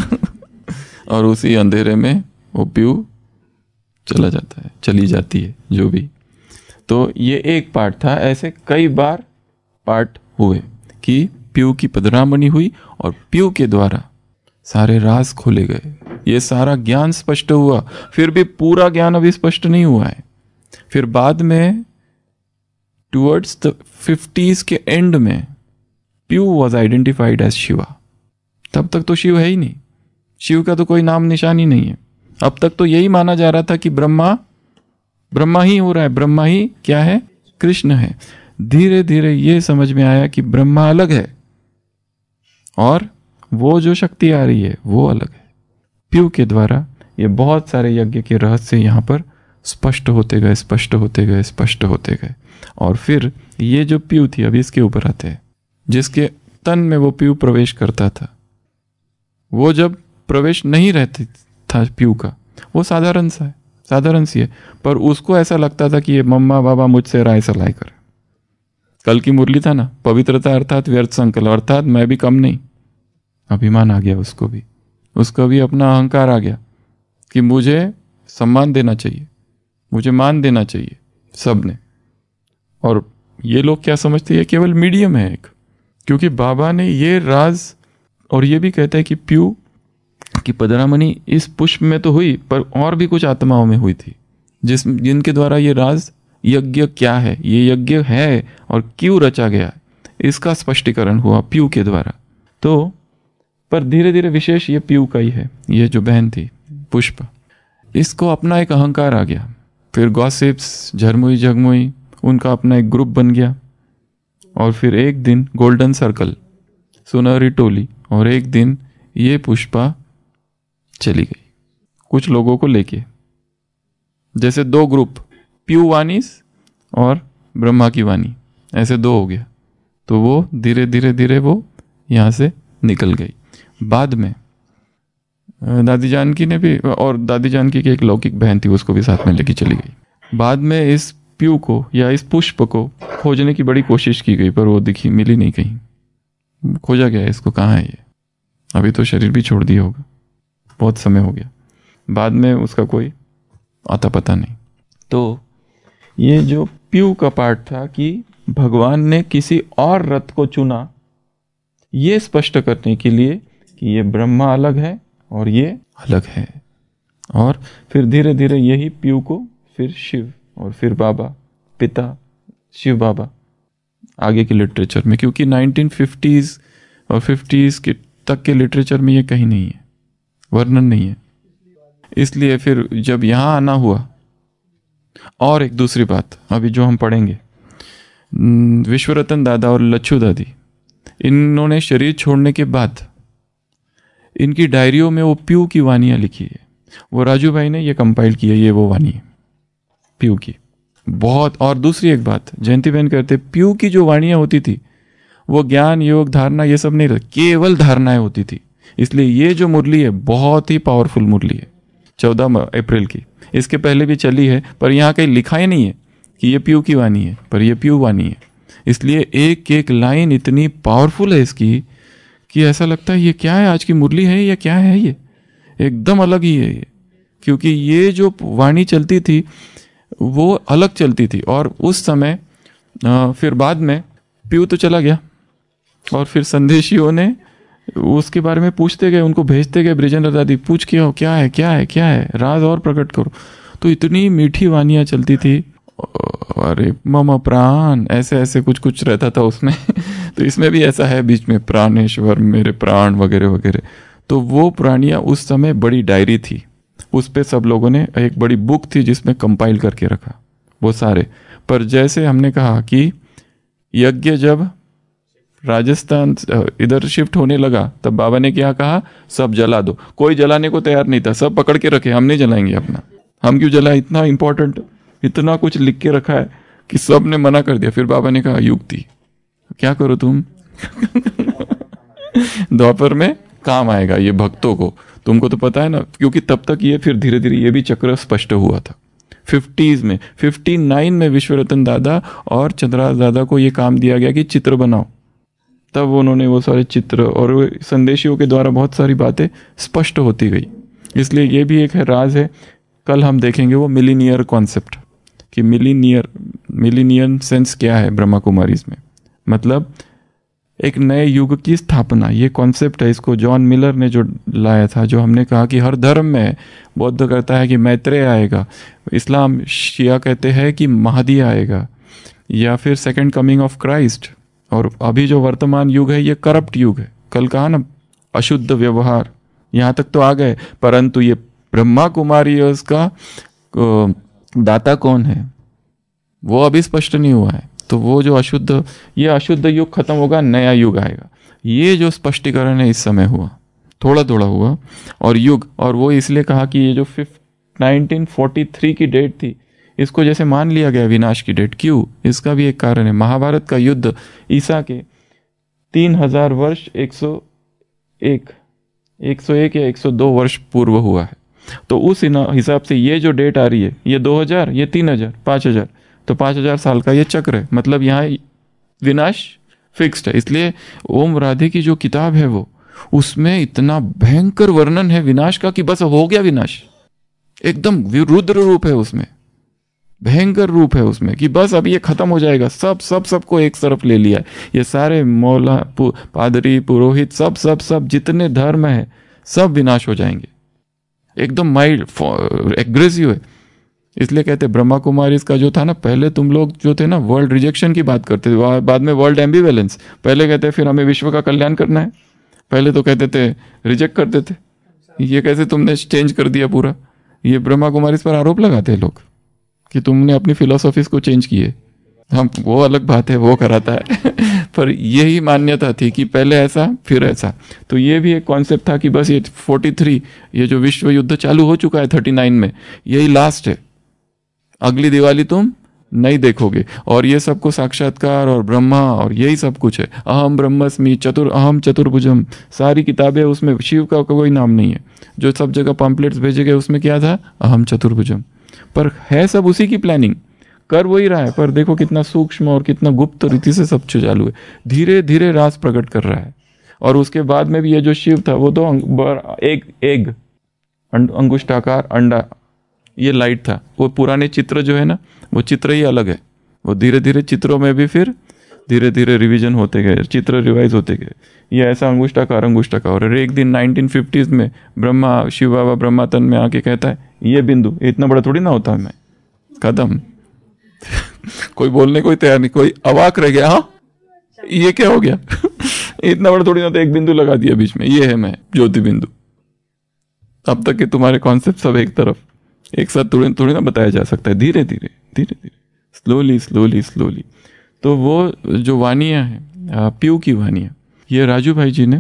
और उसी अंधेरे में वो पीयू चला जाता है, चली जाती है, जो भी। तो ये एक पार्ट था। ऐसे कई बार पार्ट हुए कि पीयू की पधरामणि हुई और पीयू के द्वारा सारे राज खोले गए, ये सारा ज्ञान स्पष्ट हुआ। फिर भी पूरा ज्ञान अभी स्पष्ट नहीं हुआ है। फिर बाद में टुवर्ड्स द फिफ्टीज के एंड में पीयू वॉज आइडेंटिफाइड एज शिवा। तब तक तो शिव है ही नहीं, शिव का तो कोई नाम निशान ही नहीं है। अब तक तो यही माना जा रहा था कि ब्रह्मा ब्रह्मा ही हो रहा है, ब्रह्मा ही क्या है, कृष्ण है। धीरे धीरे ये समझ में आया कि ब्रह्मा अलग है और वो जो शक्ति आ रही है वो अलग है। पीयू के द्वारा ये बहुत सारे यज्ञ के रहस्य यहाँ पर स्पष्ट होते गए, स्पष्ट होते गए, स्पष्ट होते गए। और फिर ये जो पीयू थी, अभी इसके ऊपर आते हैं, जिसके तन में वो पीयू प्रवेश करता था, वो जब प्रवेश नहीं रहती था पीयू का, वो साधारण सा है, साधारण सी है, पर उसको ऐसा लगता था कि ये मम्मा बाबा मुझसे राय सलाह कर। कल की मुरली था ना, पवित्रता अर्थात व्यर्थ संकल्प, अर्थात मैं भी कम नहीं। अभिमान आ गया उसको भी, उसका भी अपना अहंकार आ गया कि मुझे सम्मान देना चाहिए, मुझे मान देना चाहिए सब ने। और ये लोग क्या समझते हैं, केवल मीडियम है एक, क्योंकि बाबा ने ये राज, और ये भी कहते हैं कि पीयू की पधरामणि इस पुष्प में तो हुई, पर और भी कुछ आत्माओं में हुई थी, जिस जिनके द्वारा ये राज यज्ञ क्या है, ये यज्ञ है और क्यों रचा गया, इसका स्पष्टीकरण हुआ पीयू के द्वारा। तो पर धीरे धीरे विशेष ये पीयू का ही है। ये जो बहन थी पुष्प, इसको अपना एक अहंकार आ गया। फिर गॉसिप्स, झरमुई झगमुई, उनका अपना एक ग्रुप बन गया। और फिर एक दिन गोल्डन सर्कल, सुनहरी टोली, और एक दिन ये पुष्पा चली गई कुछ लोगों को लेके, जैसे दो ग्रुप, पीयू वानीस और ब्रह्मा की वाणी, ऐसे दो हो गया। तो वो धीरे धीरे धीरे वो यहाँ से निकल गई। बाद में दादी जानकी ने भी, और दादी जानकी की एक लौकिक बहन थी, उसको भी साथ में लेके चली गई। बाद में इस प्यू को या इस पुष्प को खोजने की बड़ी कोशिश की गई, पर वो दिखी मिली नहीं कहीं। खोजा गया इसको, कहाँ है ये, अभी तो शरीर भी छोड़ दिया होगा, बहुत समय हो गया। बाद में उसका कोई आता पता नहीं। तो ये जो प्यू का पार्ट था कि भगवान ने किसी और रथ को चुना ये स्पष्ट करने के लिए कि ये ब्रह्मा अलग है और ये अलग है, और फिर धीरे धीरे यही प्यू को फिर शिव और फिर बाबा, पिता शिव बाबा आगे के लिटरेचर में, क्योंकि नाइनटीन फिफ्टीज़ और फिफ्टीज़ के तक के लिटरेचर में ये कहीं नहीं है, वर्णन नहीं है। इसलिए फिर जब यहाँ आना हुआ, और एक दूसरी बात अभी जो हम पढ़ेंगे, विश्वरतन दादा और लच्छू दादी, इन्होंने शरीर छोड़ने के बाद इनकी डायरियों में वो प्यू की वानियाँ लिखी है। वो राजू भाई ने ये कंपाइल की है, ये वो वाणी है प्यू की बहुत। और दूसरी एक बात जयंती बहन कहते, प्यू की जो वाणियाँ होती थी वो ज्ञान योग धारणा ये सब नहीं रहती, केवल धारणाएं होती थी। इसलिए ये जो मुरली है बहुत ही पावरफुल मुरली है, चौदह अप्रैल की। इसके पहले भी चली है, पर यहाँ कहीं लिखा ही नहीं है कि ये प्यू की वाणी है, पर ये प्यू वाणी है। इसलिए एक एक लाइन इतनी पावरफुल है इसकी कि ऐसा लगता है ये क्या है, आज की मुरली है या क्या है, ये एकदम अलग ही है ये। क्योंकि ये जो वाणी चलती थी वो अलग चलती थी। और उस समय आ, फिर बाद में प्यू तो चला गया, और फिर संदेशियों ने उसके बारे में पूछते गए, उनको भेजते गए, ब्रिजेंद्र दादी पूछ के आओ क्या है क्या है क्या है, राज और प्रकट करो। तो इतनी मीठी वानियाँ चलती थी, अरे मम प्राण, ऐसे ऐसे कुछ कुछ रहता था उसमें। तो इसमें भी ऐसा है बीच में, प्राणेश्वर मेरे प्राण वगैरह वगैरह। तो वो प्राणियाँ उस समय बड़ी डायरी थी, उस पे सब लोगों ने एक बड़ी बुक थी जिसमें कंपाइल करके रखा वो सारे। पर जैसे हमने कहा कि यज्ञ जब राजस्थान इधर शिफ्ट होने लगा तब बाबा ने क्या कहा, सब जला दो। कोई जलाने को तैयार नहीं था, सब पकड़ के रखे, हम नहीं जलाएंगे अपना, हम क्यों जलाए, इतना इंपॉर्टेंट, इतना कुछ लिख के रखा है कि सब ने मना कर दिया। फिर बाबा ने कहा युक्ति क्या करो तुम द्वापर में काम आएगा ये भक्तों को, तुमको तो पता है ना। क्योंकि तब तक ये फिर धीरे धीरे ये भी चक्र स्पष्ट हुआ था। फिफ्टीज में फिफ्टी नाइन में विश्वरतन दादा और चंद्रहास दादा को ये काम दिया गया कि चित्र बनाओ, तब उन्होंने वो सारे चित्र और संदेशियों के द्वारा बहुत सारी बातें स्पष्ट होती गई। इसलिए ये भी एक है राज है। कल हम देखेंगे वो मिलीनियर कॉन्सेप्ट कि मिलीनियर मिलीनियन सेंस क्या है ब्रह्मा कुमारीज में, मतलब एक नए युग की स्थापना, ये कॉन्सेप्ट है। इसको जॉन मिलर ने जो लाया था, जो हमने कहा कि हर धर्म में, बौद्ध कहता है कि मैत्रेय आएगा, इस्लाम शिया कहते हैं कि महदी आएगा, या फिर सेकंड कमिंग ऑफ क्राइस्ट। और अभी जो वर्तमान युग है ये करप्ट युग है। कल कहा ना अशुद्ध व्यवहार, यहाँ तक तो आ गए, परंतु ये ब्रह्मा कुमारी का दाता कौन है वो अभी स्पष्ट नहीं हुआ है। तो वो जो अशुद्ध, ये अशुद्ध युग खत्म होगा, नया युग आएगा, ये जो स्पष्टीकरण है इस समय हुआ, थोड़ा थोड़ा हुआ। और युग, और वो इसलिए कहा कि ये जो नाइनटीन फोर्टी थ्री की डेट थी, इसको जैसे मान लिया गया विनाश की डेट, क्यों, इसका भी एक कारण है। महाभारत का युद्ध ईसा के तीन हजार वर्ष एक सौ एक एक सौ एक या एक सौ दो वर्ष पूर्व हुआ है। तो उस हिसाब से ये जो डेट आ रही है, ये दो हजार, ये तीन हजार, पाँच हजार, तो पाँच हजार साल का ये चक्र है। मतलब यहाँ विनाश फिक्स्ड है। इसलिए ओम राधे की जो किताब है वो, उसमें इतना भयंकर वर्णन है विनाश का कि बस हो गया विनाश, एकदम रुद्र रूप है उसमें, भयंकर रूप है उसमें कि बस अब ये खत्म हो जाएगा। सब सब सबको एक तरफ ले लिया है, ये सारे मौला पु, पादरी पुरोहित सब सब सब जितने धर्म है सब विनाश हो जाएंगे, एकदम माइल्ड एग्रेसिव है। इसलिए कहते ब्रह्मा कुमारी का जो था ना, पहले तुम लोग जो थे ना वर्ल्ड रिजेक्शन की बात करते थे, बाद में वर्ल्ड एम्बिवेलेंस। पहले कहते फिर हमें विश्व का कल्याण करना है, पहले तो कहते थे रिजेक्ट करते थे। ये कैसे तुमने चेंज कर दिया पूरा। ये ब्रह्मा कुमारी पर आरोप लगाते हैं लोग कि तुमने अपनी फिलोसॉफीज को चेंज किए। हम, वो अलग बात है, वो कराता है पर यही मान्यता थी कि पहले ऐसा फिर ऐसा। तो ये भी एक कॉन्सेप्ट था कि बस ये फोर्टी थ्री, ये जो विश्व युद्ध चालू हो चुका है थर्टी नाइन में, यही लास्ट है, अगली दिवाली तुम नहीं देखोगे। और ये सबको साक्षात्कार और ब्रह्मा और यही सब कुछ है। अहम ब्रह्मस्मि चतुर अहम चतुर्भुजम, सारी किताबें, उसमें शिव का कोई नाम नहीं है। जो सब जगह पम्पलेट्स भेजे गए उसमें क्या था, अहम चतुर्भुजम। पर है सब उसी की प्लानिंग, कर वही रहा है। पर देखो कितना सूक्ष्म और कितना गुप्त रीति से सब कुछ चालू है। धीरे धीरे रास प्रकट कर रहा है। और उसके बाद में भी ये जो शिव था वो तो एक एग अंगुष्ठाकार अंडा, ये लाइट था। वो पुराने चित्र जो है ना, वो चित्र ही अलग है। वो धीरे धीरे चित्रों में भी फिर धीरे धीरे रिवीजन होते गए, चित्र रिवाइज होते गए। ये ऐसा अंगुष्ठाकार अंगुष्ठाकार। और एक दिन नाइनटीन फिफ्टीज़ में ब्रह्मा शिव बाबा ब्रह्मा तन में आके कहता है ये बिंदु इतना बड़ा थोड़ी ना होता है, मैं खत्म। कोई बोलने कोई तैयार नहीं, कोई अवाक रह गया, हाँ ये क्या हो गया। इतना बड़ा थोड़ी ना, तो एक बिंदु लगा दिया बीच में, ये है मैं ज्योति बिंदु। अब तक के तुम्हारे कॉन्सेप्ट सब एक तरफ, एक साथ थोड़ी थोड़ी ना बताया जा सकता है। धीरे धीरे धीरे धीरे स्लोली स्लोली स्लोली। तो वो जो वानियाँ हैं, पीयू की वानियाँ, ये राजू भाई जी ने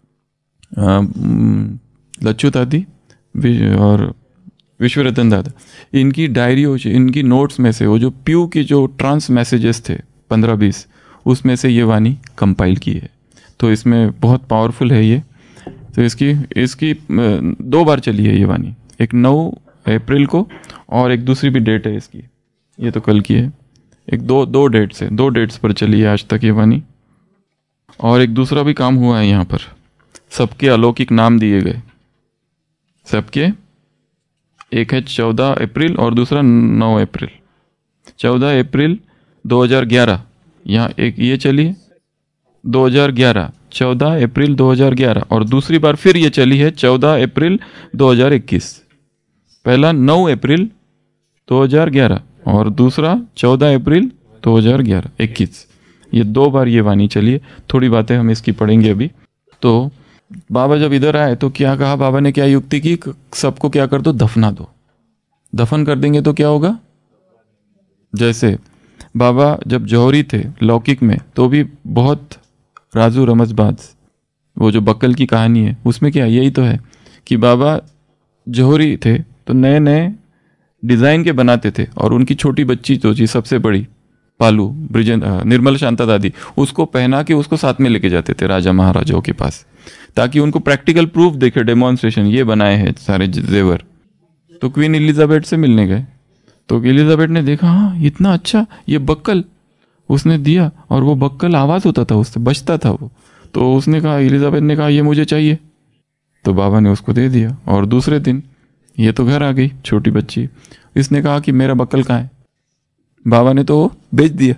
लच्छू दादी और विश्वरतन दादा, इनकी डायरियों से, इनकी नोट्स में से वो जो पीयू की जो ट्रांस मैसेजेस थे पंद्रह बीस, उसमें से ये वाणी कंपाइल की है। तो इसमें बहुत पावरफुल है ये। तो इसकी इसकी दो बार चली है ये वाणी, एक नौ अप्रैल को और एक दूसरी भी डेट है इसकी, ये तो कल की है। एक दो दो डेट से दो डेट्स पर चली है आज तक ये वाणी। और एक दूसरा भी काम हुआ है यहाँ पर, सबके अलौकिक नाम दिए गए सबके। एक है चौदह अप्रैल और दूसरा नौ अप्रैल। चौदह अप्रैल दो हज़ार ग्यारह, यहाँ एक ये चली है दो हज़ार ग्यारह, चौदह अप्रैल दो हज़ार ग्यारह, और दूसरी बार फिर ये चली है चौदह अप्रैल दो हज़ार इक्कीस। पहला नौ अप्रैल दो हज़ार ग्यारह और दूसरा चौदह अप्रैल दो हज़ार ग्यारह इक्कीस। ये दो बार ये वाणी चली है। थोड़ी बातें हम इसकी पढ़ेंगे अभी। तो बाबा जब इधर आए तो क्या कहा, बाबा ने क्या युक्ति की, सबको क्या कर दो, दफना दो। दफन कर देंगे तो क्या होगा। जैसे बाबा जब जौहरी थे लौकिक में, तो भी बहुत राजू रमजबाज, वो जो बक्कल की कहानी है उसमें क्या यही तो है कि बाबा जौहरी थे तो नए नए डिज़ाइन के बनाते थे। और उनकी छोटी बच्ची जो जी सबसे बड़ी पालू ब्रिजेंद्र निर्मल शांता दादी, उसको पहना के उसको साथ में लेके जाते थे राजा महाराजाओं के पास, ताकि उनको प्रैक्टिकल प्रूफ देखे, डेमोन्स्ट्रेशन ये बनाए हैं सारे जेवर। तो क्वीन एलिजाबेथ से मिलने गए तो एलिजाबेथ ने देखा, हाँ इतना अच्छा ये बक्कल, उसने दिया। और वो बक्कल आवाज़ होता था, उससे बजता था वो। तो उसने कहा, एलिजाबेथ ने कहा ये मुझे चाहिए। तो बाबा ने उसको दे दिया। और दूसरे दिन ये तो घर आ गई छोटी बच्ची, इसने कहा कि मेरा बक्कल कहाँ है। बाबा ने तो बेच दिया।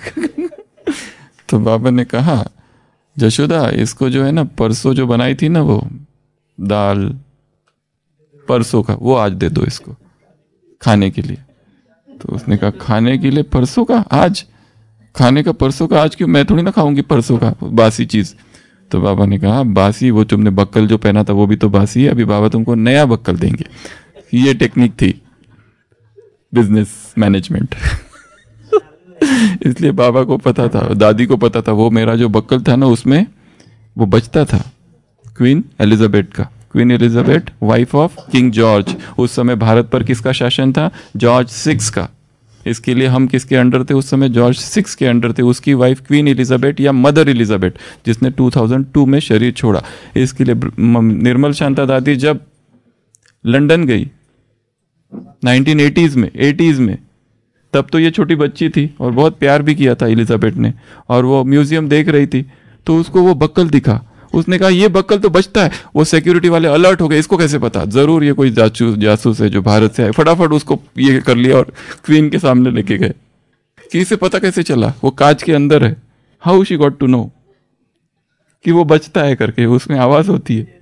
तो बाबा ने कहा, जशोदा इसको जो है ना परसों जो बनाई थी ना वो दाल परसों का, वो आज दे दो इसको खाने के लिए। तो उसने कहा खाने के लिए परसों का आज, खाने का परसों का आज क्यों, मैं थोड़ी ना खाऊंगी परसों का बासी चीज़। तो बाबा ने कहा बासी, वो तुमने बक्कल जो पहना था वो भी तो बासी है, अभी बाबा तुमको नया बक्कल देंगे। ये टेक्निक थी बिजनेस मैनेजमेंट। इसलिए बाबा को पता था, दादी को पता था, वो मेरा जो बक्कल था ना उसमें वो बचता था क्वीन एलिजाबेथ का। Queen Elizabeth wife of King George. उस समय भारत पर किसका शासन था, जॉर्ज सिक्स का। इसके लिए हम किसके अंडर थे उस समय, जॉर्ज सिक्स के अंडर थे। उसकी वाइफ क्वीन एलिजाबेथ या मदर एलिजाबेथ, जिसने दो हज़ार दो में शरीर छोड़ा। इसके लिए निर्मल शांता दादी जब लंदन गई नाइनटीन एटीज़ में एटीज़ में, तब तो ये छोटी बच्ची थी और बहुत प्यार भी किया था एलिजाबेथ ने। और वो म्यूजियम देख रही थी तो उसको वो बक्कल दिखा। उसने कहा ये बक्कल तो बचता है। वो सिक्योरिटी वाले अलर्ट हो गए, इसको कैसे पता, जरूर ये कोई जासूस जासूस है जो भारत से आए। फटाफट उसको ये कर लिया और क्वीन के सामने लेके गए कि इसे पता कैसे चला, वो कांच के अंदर है। How she got to know कि वो बचता है करके, उसमें आवाज होती है।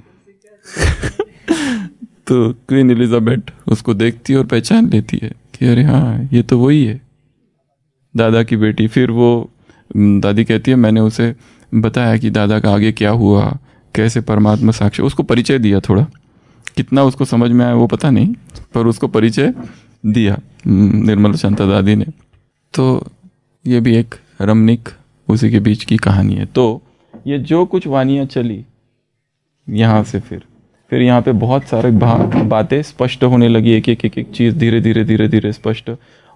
तो क्वीन एलिजाबेथ उसको देखती है और पहचान लेती है कि अरे हाँ ये तो वही है, दादा की बेटी। फिर वो दादी कहती है मैंने उसे बताया कि दादा का आगे क्या हुआ, कैसे परमात्मा साक्षी, उसको परिचय दिया। थोड़ा कितना उसको समझ में आया वो पता नहीं, पर उसको परिचय दिया निर्मल शांता दादी ने। तो ये भी एक रमणीक उसी के बीच की कहानी है। तो ये जो कुछ वानियाँ चली यहाँ से, फिर फिर यहाँ पे बहुत सारे बातें स्पष्ट होने लगी, एक एक एक एक चीज़ धीरे धीरे धीरे धीरे स्पष्ट। और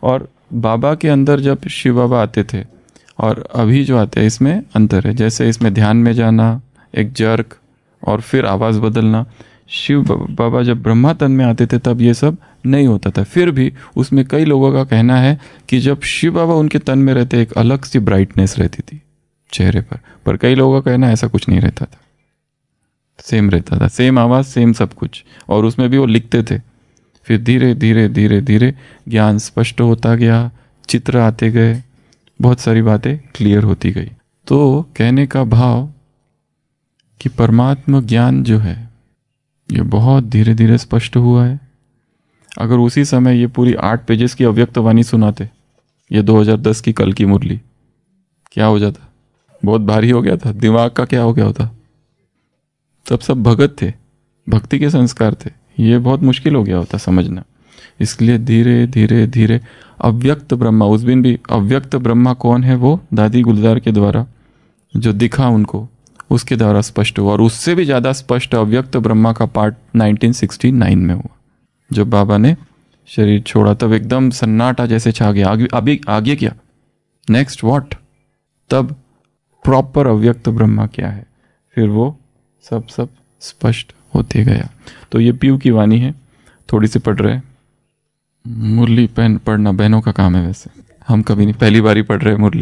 बाबा के अंदर जब शिव बाबा आते थे और अभी जो आते हैं इसमें अंतर है। जैसे इसमें ध्यान में जाना, एक जर्क और फिर आवाज़ बदलना। शिव बाबा जब ब्रह्मा तन में आते थे तब ये सब नहीं होता था। फिर भी उसमें कई लोगों का कहना है कि जब शिव बाबा उनके तन में रहते एक अलग सी ब्राइटनेस रहती थी चेहरे पर, पर कई लोगों का कहना ऐसा कुछ नहीं रहता था, सेम रहता था, सेम आवाज़, सेम सब कुछ, और उसमें भी वो लिखते थे। फिर धीरे धीरे धीरे धीरे ज्ञान स्पष्ट होता गया, चित्र आते गए, बहुत सारी बातें क्लियर होती गई। तो कहने का भाव कि परमात्मा ज्ञान जो है ये बहुत धीरे धीरे स्पष्ट हुआ है। अगर उसी समय ये पूरी आठ पेजेस की अव्यक्त वाणी सुनाते, ये दो हज़ार दस की कल की मुरली, क्या हो जाता? बहुत भारी हो गया था, दिमाग का क्या हो गया होता? तब सब भगत थे, भक्ति के संस्कार थे, ये बहुत मुश्किल हो गया होता समझना। इसलिए धीरे धीरे धीरे अव्यक्त ब्रह्मा, उस दिन भी अव्यक्त ब्रह्मा कौन है, वो दादी गुलजार के द्वारा जो दिखा उनको, उसके द्वारा स्पष्ट हुआ। और उससे भी ज़्यादा स्पष्ट अव्यक्त ब्रह्मा का पार्ट नाइनटीन सिक्सटी नाइन में हुआ, जब बाबा ने शरीर छोड़ा तब एकदम सन्नाटा जैसे छा गया। आगे अभी आगे क्या, नेक्स्ट व्हाट, तब प्रॉपर अव्यक्त ब्रह्मा क्या है, फिर वो सब सब स्पष्ट होते गया। तो ये पीयू की वाणी है, थोड़ी सी पढ़ रहे। मुरली पेन पढ़ना बहनों का काम है, वैसे हम कभी नहीं, पहली बार ही पढ़ रहे मुरली।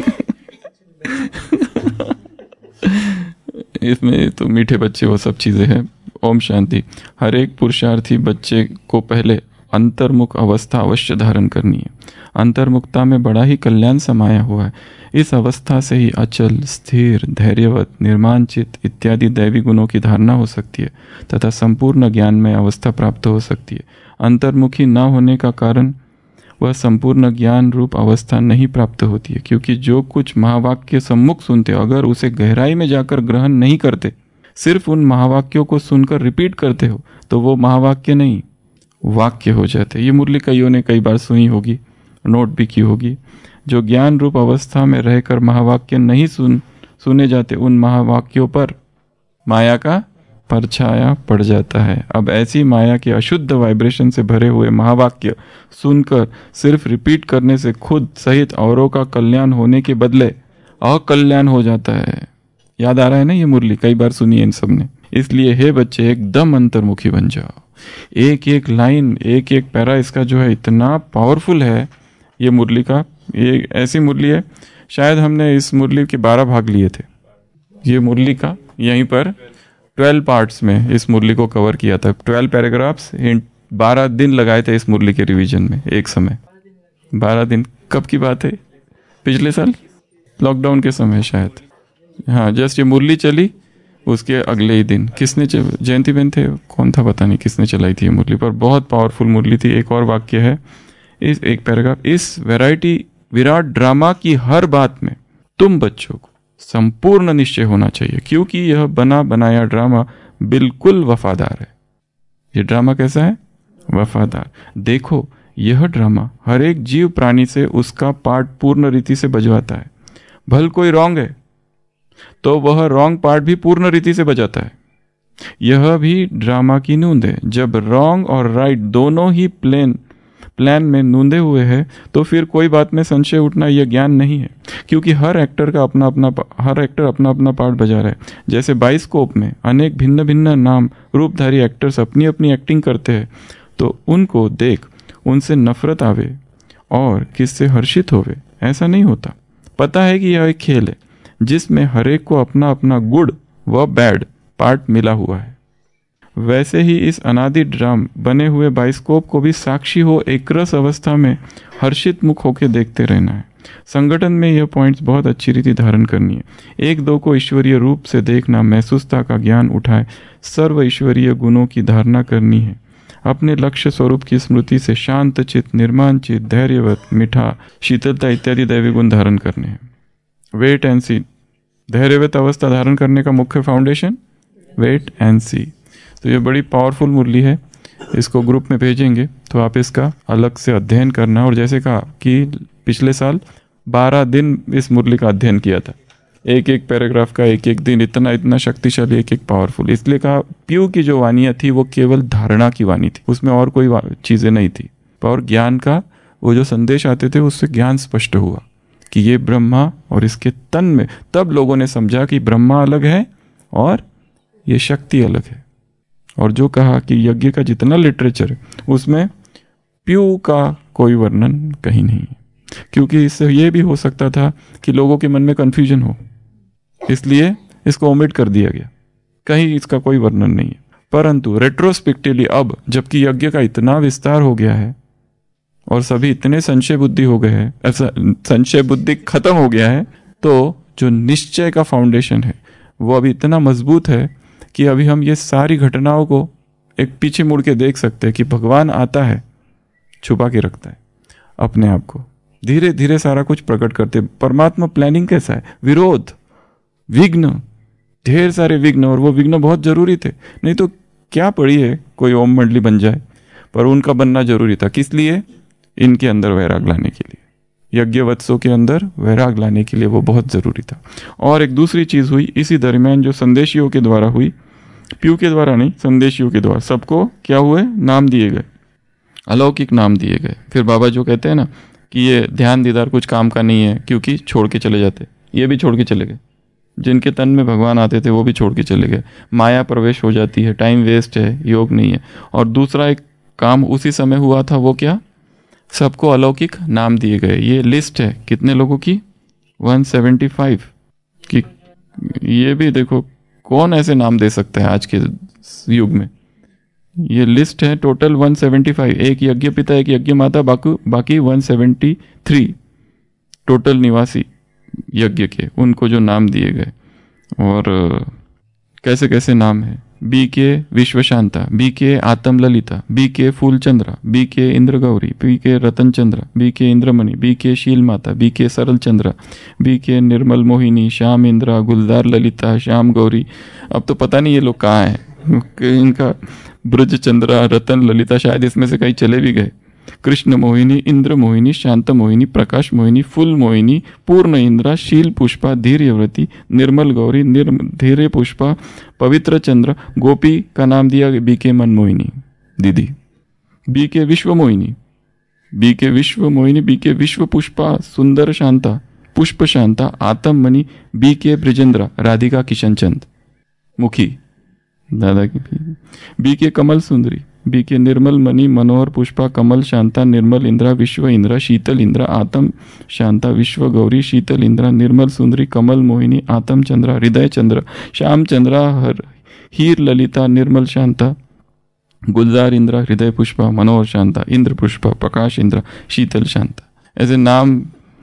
इसमें तो मीठे बच्चे वो सब चीज़ें हैं। ओम शांति। हर एक पुरुषार्थी बच्चे को पहले अंतर्मुख अवस्था अवश्य धारण करनी है। अंतर्मुखता में बड़ा ही कल्याण समाया हुआ है। इस अवस्था से ही अचल, स्थिर, धैर्यवत, निर्माणचित इत्यादि दैवी गुणों की धारणा हो सकती है तथा संपूर्ण ज्ञानमय अवस्था प्राप्त हो सकती है। अंतर्मुखी न होने का कारण वह संपूर्ण ज्ञान रूप अवस्था नहीं प्राप्त होती है, क्योंकि जो कुछ महावाक्य सम्मुख सुनते हो, अगर उसे गहराई में जाकर ग्रहण नहीं करते, सिर्फ उन महावाक्यों को सुनकर रिपीट करते हो, तो वो महावाक्य नहीं वाक्य हो जाते। ये मुरली कईयों ने कई बार सुनी होगी, नोट भी की होगी। जो ज्ञान रूप अवस्था में रहकर महावाक्य नहीं सुन सुने जाते, उन महावाक्यों पर माया का परछाया पड़ जाता है। अब ऐसी माया के अशुद्ध वाइब्रेशन से भरे हुए महावाक्य सुनकर सिर्फ रिपीट करने से खुद सहित औरों का कल्याण होने के बदले अकल्याण हो जाता है। याद आ रहा है ना, ये मुरली कई बार सुनी है इन सब ने। इसलिए हे बच्चे, एकदम अंतर्मुखी बन जाओ। एक एक लाइन, एक एक पैरा इसका जो है इतना पावरफुल है ये मुरली का। ये ऐसी मुरली है, शायद हमने इस मुरली के बारह भाग लिए थे। ये मुरली का यहीं पर ट्वेल्व पार्ट्स में इस मुरली को कवर किया था। ट्वेल्व पैराग्राफ्स, बारह दिन लगाए थे इस मुरली के रिवीजन में एक समय। बारह दिन कब की बात है? पिछले साल लॉकडाउन के समय शायद। हाँ, जस्ट ये मुरली चली उसके अगले ही दिन किसने, जयंती बहन थे, कौन था पता नहीं किसने चलाई थी ये मुरली, पर बहुत पावरफुल मुरली थी। एक और वाक्य है इस एक पैराग्राफ, इस वैरायटी विराट ड्रामा की हर बात में तुम बच्चों को संपूर्ण निश्चय होना चाहिए, क्योंकि यह बना बनाया ड्रामा बिल्कुल वफादार है। ये ड्रामा कैसा है? वफादार। देखो, यह ड्रामा हर एक जीव प्राणी से उसका पार्ट पूर्ण रीति से बजवाता है। भल कोई रॉन्ग है तो वह रॉन्ग पार्ट भी पूर्ण रीति से बजाता है। यह भी ड्रामा की नूंद है। जब रॉन्ग और राइट दोनों ही प्लेन प्लान में नूंदे हुए हैं तो फिर कोई बात में संशय उठना यह ज्ञान नहीं है, क्योंकि हर एक्टर का अपना अपना हर एक्टर अपना अपना पार्ट बजा रहा है। जैसे बाइस्कोप में अनेक भिन्न भिन्न नाम रूपधारी एक्टर्स अपनी अपनी एक्टिंग करते हैं, तो उनको देख उनसे नफरत आवे और किससे हर्षित होवे, ऐसा नहीं होता। पता है कि यह एक खेल है जिसमें हरेक को अपना अपना गुड व बैड पार्ट मिला हुआ है। वैसे ही इस अनादि ड्राम बने हुए बाइस्कोप को भी साक्षी हो एक रस अवस्था में हर्षित मुख होकर देखते रहना है। संगठन में यह पॉइंट्स बहुत अच्छी रीति धारण करनी है। एक दो को ईश्वरीय रूप से देखना, महसूसता का ज्ञान उठाए, सर्व ईश्वरीय गुणों की धारणा करनी है। अपने लक्ष्य स्वरूप की स्मृति से शांत चित, निर्माण चित, धैर्यवत, मीठा, शीतलता इत्यादि दैवी गुण धारण करने हैं। वेट एंड सी, धैर्यवत अवस्था धारण करने का मुख्य फाउंडेशन वेट एंड सी। तो ये बड़ी पावरफुल मुरली है, इसको ग्रुप में भेजेंगे तो आप इसका अलग से अध्ययन करना। और जैसे कहा कि पिछले साल बारह दिन इस मुरली का अध्ययन किया था, एक एक पैराग्राफ का एक एक दिन, इतना इतना शक्तिशाली, एक एक पावरफुल। इसलिए कहा पीयू की जो वानियाँ थी वो केवल धारणा की वाणी थी, उसमें और कोई चीज़ें नहीं थी। और ज्ञान का वो जो संदेश आते थे उससे ज्ञान स्पष्ट हुआ कि ये ब्रह्मा और इसके तन में, तब लोगों ने समझा कि ब्रह्मा अलग है और ये शक्ति अलग है। और जो कहा कि यज्ञ का जितना लिटरेचर है उसमें प्यू का कोई वर्णन कहीं नहीं है, क्योंकि इससे ये भी हो सकता था कि लोगों के मन में कन्फ्यूजन हो, इसलिए इसको ओमिट कर दिया गया, कहीं इसका कोई वर्णन नहीं है। परंतु रेट्रोस्पेक्टिवली अब जबकि यज्ञ का इतना विस्तार हो गया है और सभी इतने संशय बुद्धि हो गए हैं, ऐसा संशय बुद्धि खत्म हो गया है, तो जो निश्चय का फाउंडेशन है वो अभी इतना मजबूत है कि अभी हम ये सारी घटनाओं को एक पीछे मुड़ के देख सकते हैं कि भगवान आता है, छुपा के रखता है अपने आप को, धीरे धीरे सारा कुछ प्रकट करते। परमात्मा प्लानिंग कैसा है, विरोध, विघ्न, ढेर सारे विघ्न, और वो विघ्न बहुत जरूरी थे, नहीं तो क्या पड़ी है कोई ओम मंडली बन जाए, पर उनका बनना जरूरी था। किस लिए? इनके अंदर वैराग लाने के लिए, यज्ञवत्सों के अंदर वैराग लाने के लिए वो बहुत जरूरी था। और एक दूसरी चीज हुई इसी दरमियान जो संदेशियों के द्वारा हुई, प्यू के द्वारा नहीं, संदेशियों के द्वारा सबको क्या हुए, नाम दिए गए, अलौकिक नाम दिए गए। फिर बाबा जो कहते हैं ना कि ये ध्यान दीदार कुछ काम का नहीं है क्योंकि छोड़ के चले जाते, ये भी छोड़ के चले गए, जिनके तन में भगवान आते थे वो भी छोड़ के चले गए। माया प्रवेश हो जाती है, टाइम वेस्ट है, योग नहीं है। और दूसरा एक काम उसी समय हुआ था, वो क्या, सबको अलौकिक नाम दिए गए। ये लिस्ट है कितने लोगों की, एक सौ पचहत्तर की। ये भी देखो कौन ऐसे नाम दे सकता है आज के युग में। ये लिस्ट है टोटल एक सौ पचहत्तर, एक यज्ञ पिता, एक यज्ञ माता, बाकी बाकी एक सौ तिहत्तर टोटल निवासी यज्ञ के, उनको जो नाम दिए गए। और कैसे कैसे नाम है, बी के विश्वशांता, बी के आत्म ललिता, बी के फूलचंद्रा, बी के इंद्र गौरी, बी के रतन चंद्रा, बी के इंद्रमणि, बी के शील माता, बी के सरल चंद्रा, बी के निर्मल मोहिनी, श्याम इंद्रा, गुलदार ललिता, श्याम गौरी। अब तो पता नहीं ये लोग कहाँ हैं, इनका ब्रज चंद्रा, रतन ललिता, शायद इसमें से कहीं चले भी गए। कृष्ण मोहिनी, इंद्र मोहिनी, शांत मोहिनी, प्रकाश मोहिनी, फुल मोहिनी, पूर्ण इंद्रा, शील पुष्पा, धीर्यव्रती, निर्मल गौरी, निर्म धीर्य पुष्पा, पवित्र चंद्र, गोपी का नाम दिया बी के मन मोहिनी दीदी, बी के विश्व मोहिनी, बी के विश्व मोहिनी, बी के विश्व पुष्पा, सुंदर शांता, पुष्प शांता, आत्म मणि, बी के ब्रिजेंद्रा, राधिका किशन चंद मुखी दादा की, बी के कमल सुंदरी, बी के निर्मल मणि, मनोहर पुष्पा, कमल शांता, निर्मल इंद्रा, विश्व इंद्रा, शीतल इंद्रा, आत्म शांता, विश्व गौरी, शीतल इंद्रा, निर्मल सुंदरी, कमल मोहिनी, आत्म चंद्रा, हृदय चंद्र, श्याम चंद्रा, हर हीर ललिता, निर्मल शांता, गुलजार इंद्रा, हृदय पुष्पा, मनोहर शांता, इंद्र पुष्पा, प्रकाश इंद्रा, शीतल शांता। ऐसे नाम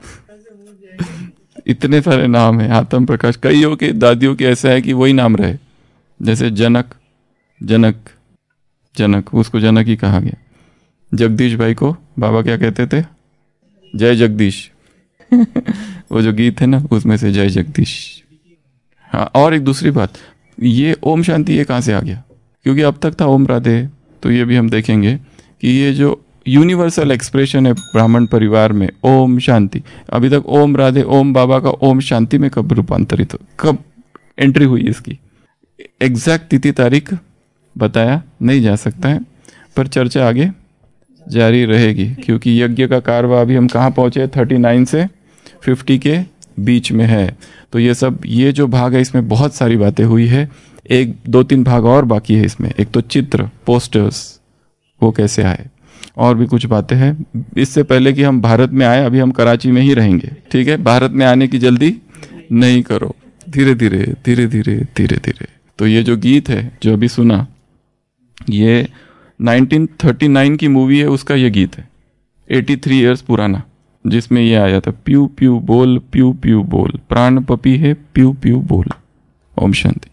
इतने सारे नाम है, आत्म प्रकाश। कईयों के दादियों के ऐसा है कि वही नाम रहे, जैसे जनक, जनक जनक उसको जनक ही कहा गया। जगदीश भाई को बाबा क्या कहते थे, जय जगदीश वो जो गीत है ना उसमें से जय जगदीश। हाँ, और एक दूसरी बात, ये ओम शांति ये कहाँ से आ गया, क्योंकि अब तक था ओम राधे, तो ये भी हम देखेंगे कि ये जो यूनिवर्सल एक्सप्रेशन है ब्राह्मण परिवार में ओम शांति, अभी तक ओम राधे ओम बाबा का ओम शांति में कब रूपांतरित हो, कब एंट्री हुई इसकी एग्जैक्ट तिथि तारीख बताया नहीं जा सकता है, पर चर्चा आगे जारी रहेगी, क्योंकि यज्ञ का कारवा अभी हम कहाँ पहुँचे, उनतालीस से पचास के बीच में है। तो ये सब ये जो भाग है इसमें बहुत सारी बातें हुई है, एक दो तीन भाग और बाकी है इसमें। एक तो चित्र, पोस्टर्स, वो कैसे आए, और भी कुछ बातें हैं। इससे पहले कि हम भारत में आए, अभी हम कराची में ही रहेंगे, ठीक है, भारत में आने की जल्दी नहीं करो, धीरे धीरे धीरे धीरे धीरे धीरे। तो ये जो गीत है जो अभी सुना, ये नाइनटीन थर्टी नाइन की मूवी है, उसका ये गीत है, तिरासी इयर्स पुराना, जिसमें ये आया था, प्यू प्यू बोल, प्यू प्यू बोल, प्राण पपी है, प्यू प्यू बोल। ओम शांति।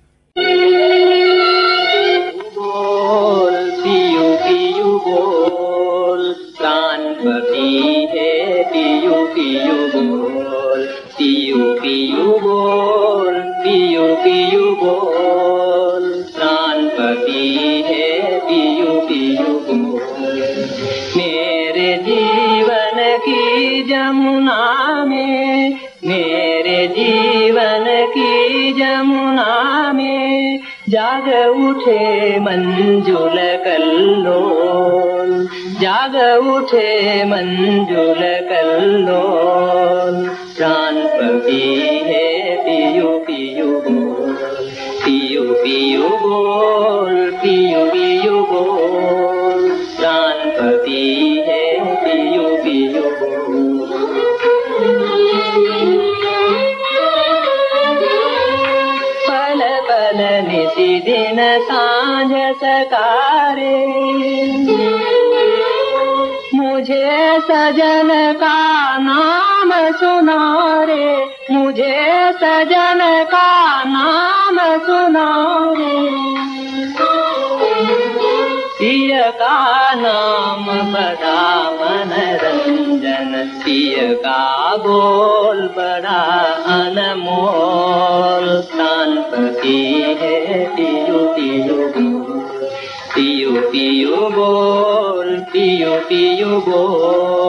बोल पियू पियू बोल, प्राण पपी है, पियू पियू बोल, पियू पियू बोल, पियू पियू बोल, प्राण पपी है, पियू पियू बोल। मेरे जीवन की जमुना में, मेरे जीवन की जमुना में, जाग उठे मंजुल कल्लोल, जाग उठे मंजुल कल्लोल, प्राण पपी है पियू पियू बोल, पियू पियू बोल, पियू पियू बोल, प्राण पपी है पियू पियू बोल। पल पल निशि दिन सांझ सकारे, मुझे सजन का नाम सुना रे, मुझे सजन का नाम सुना रे। पिय का नाम बड़ा मनरंजन, पिय का बोल बड़ा अनमोल, प्राण पति है पियू पियू बोल, पियू पियू बोल, पियू पियू बोल।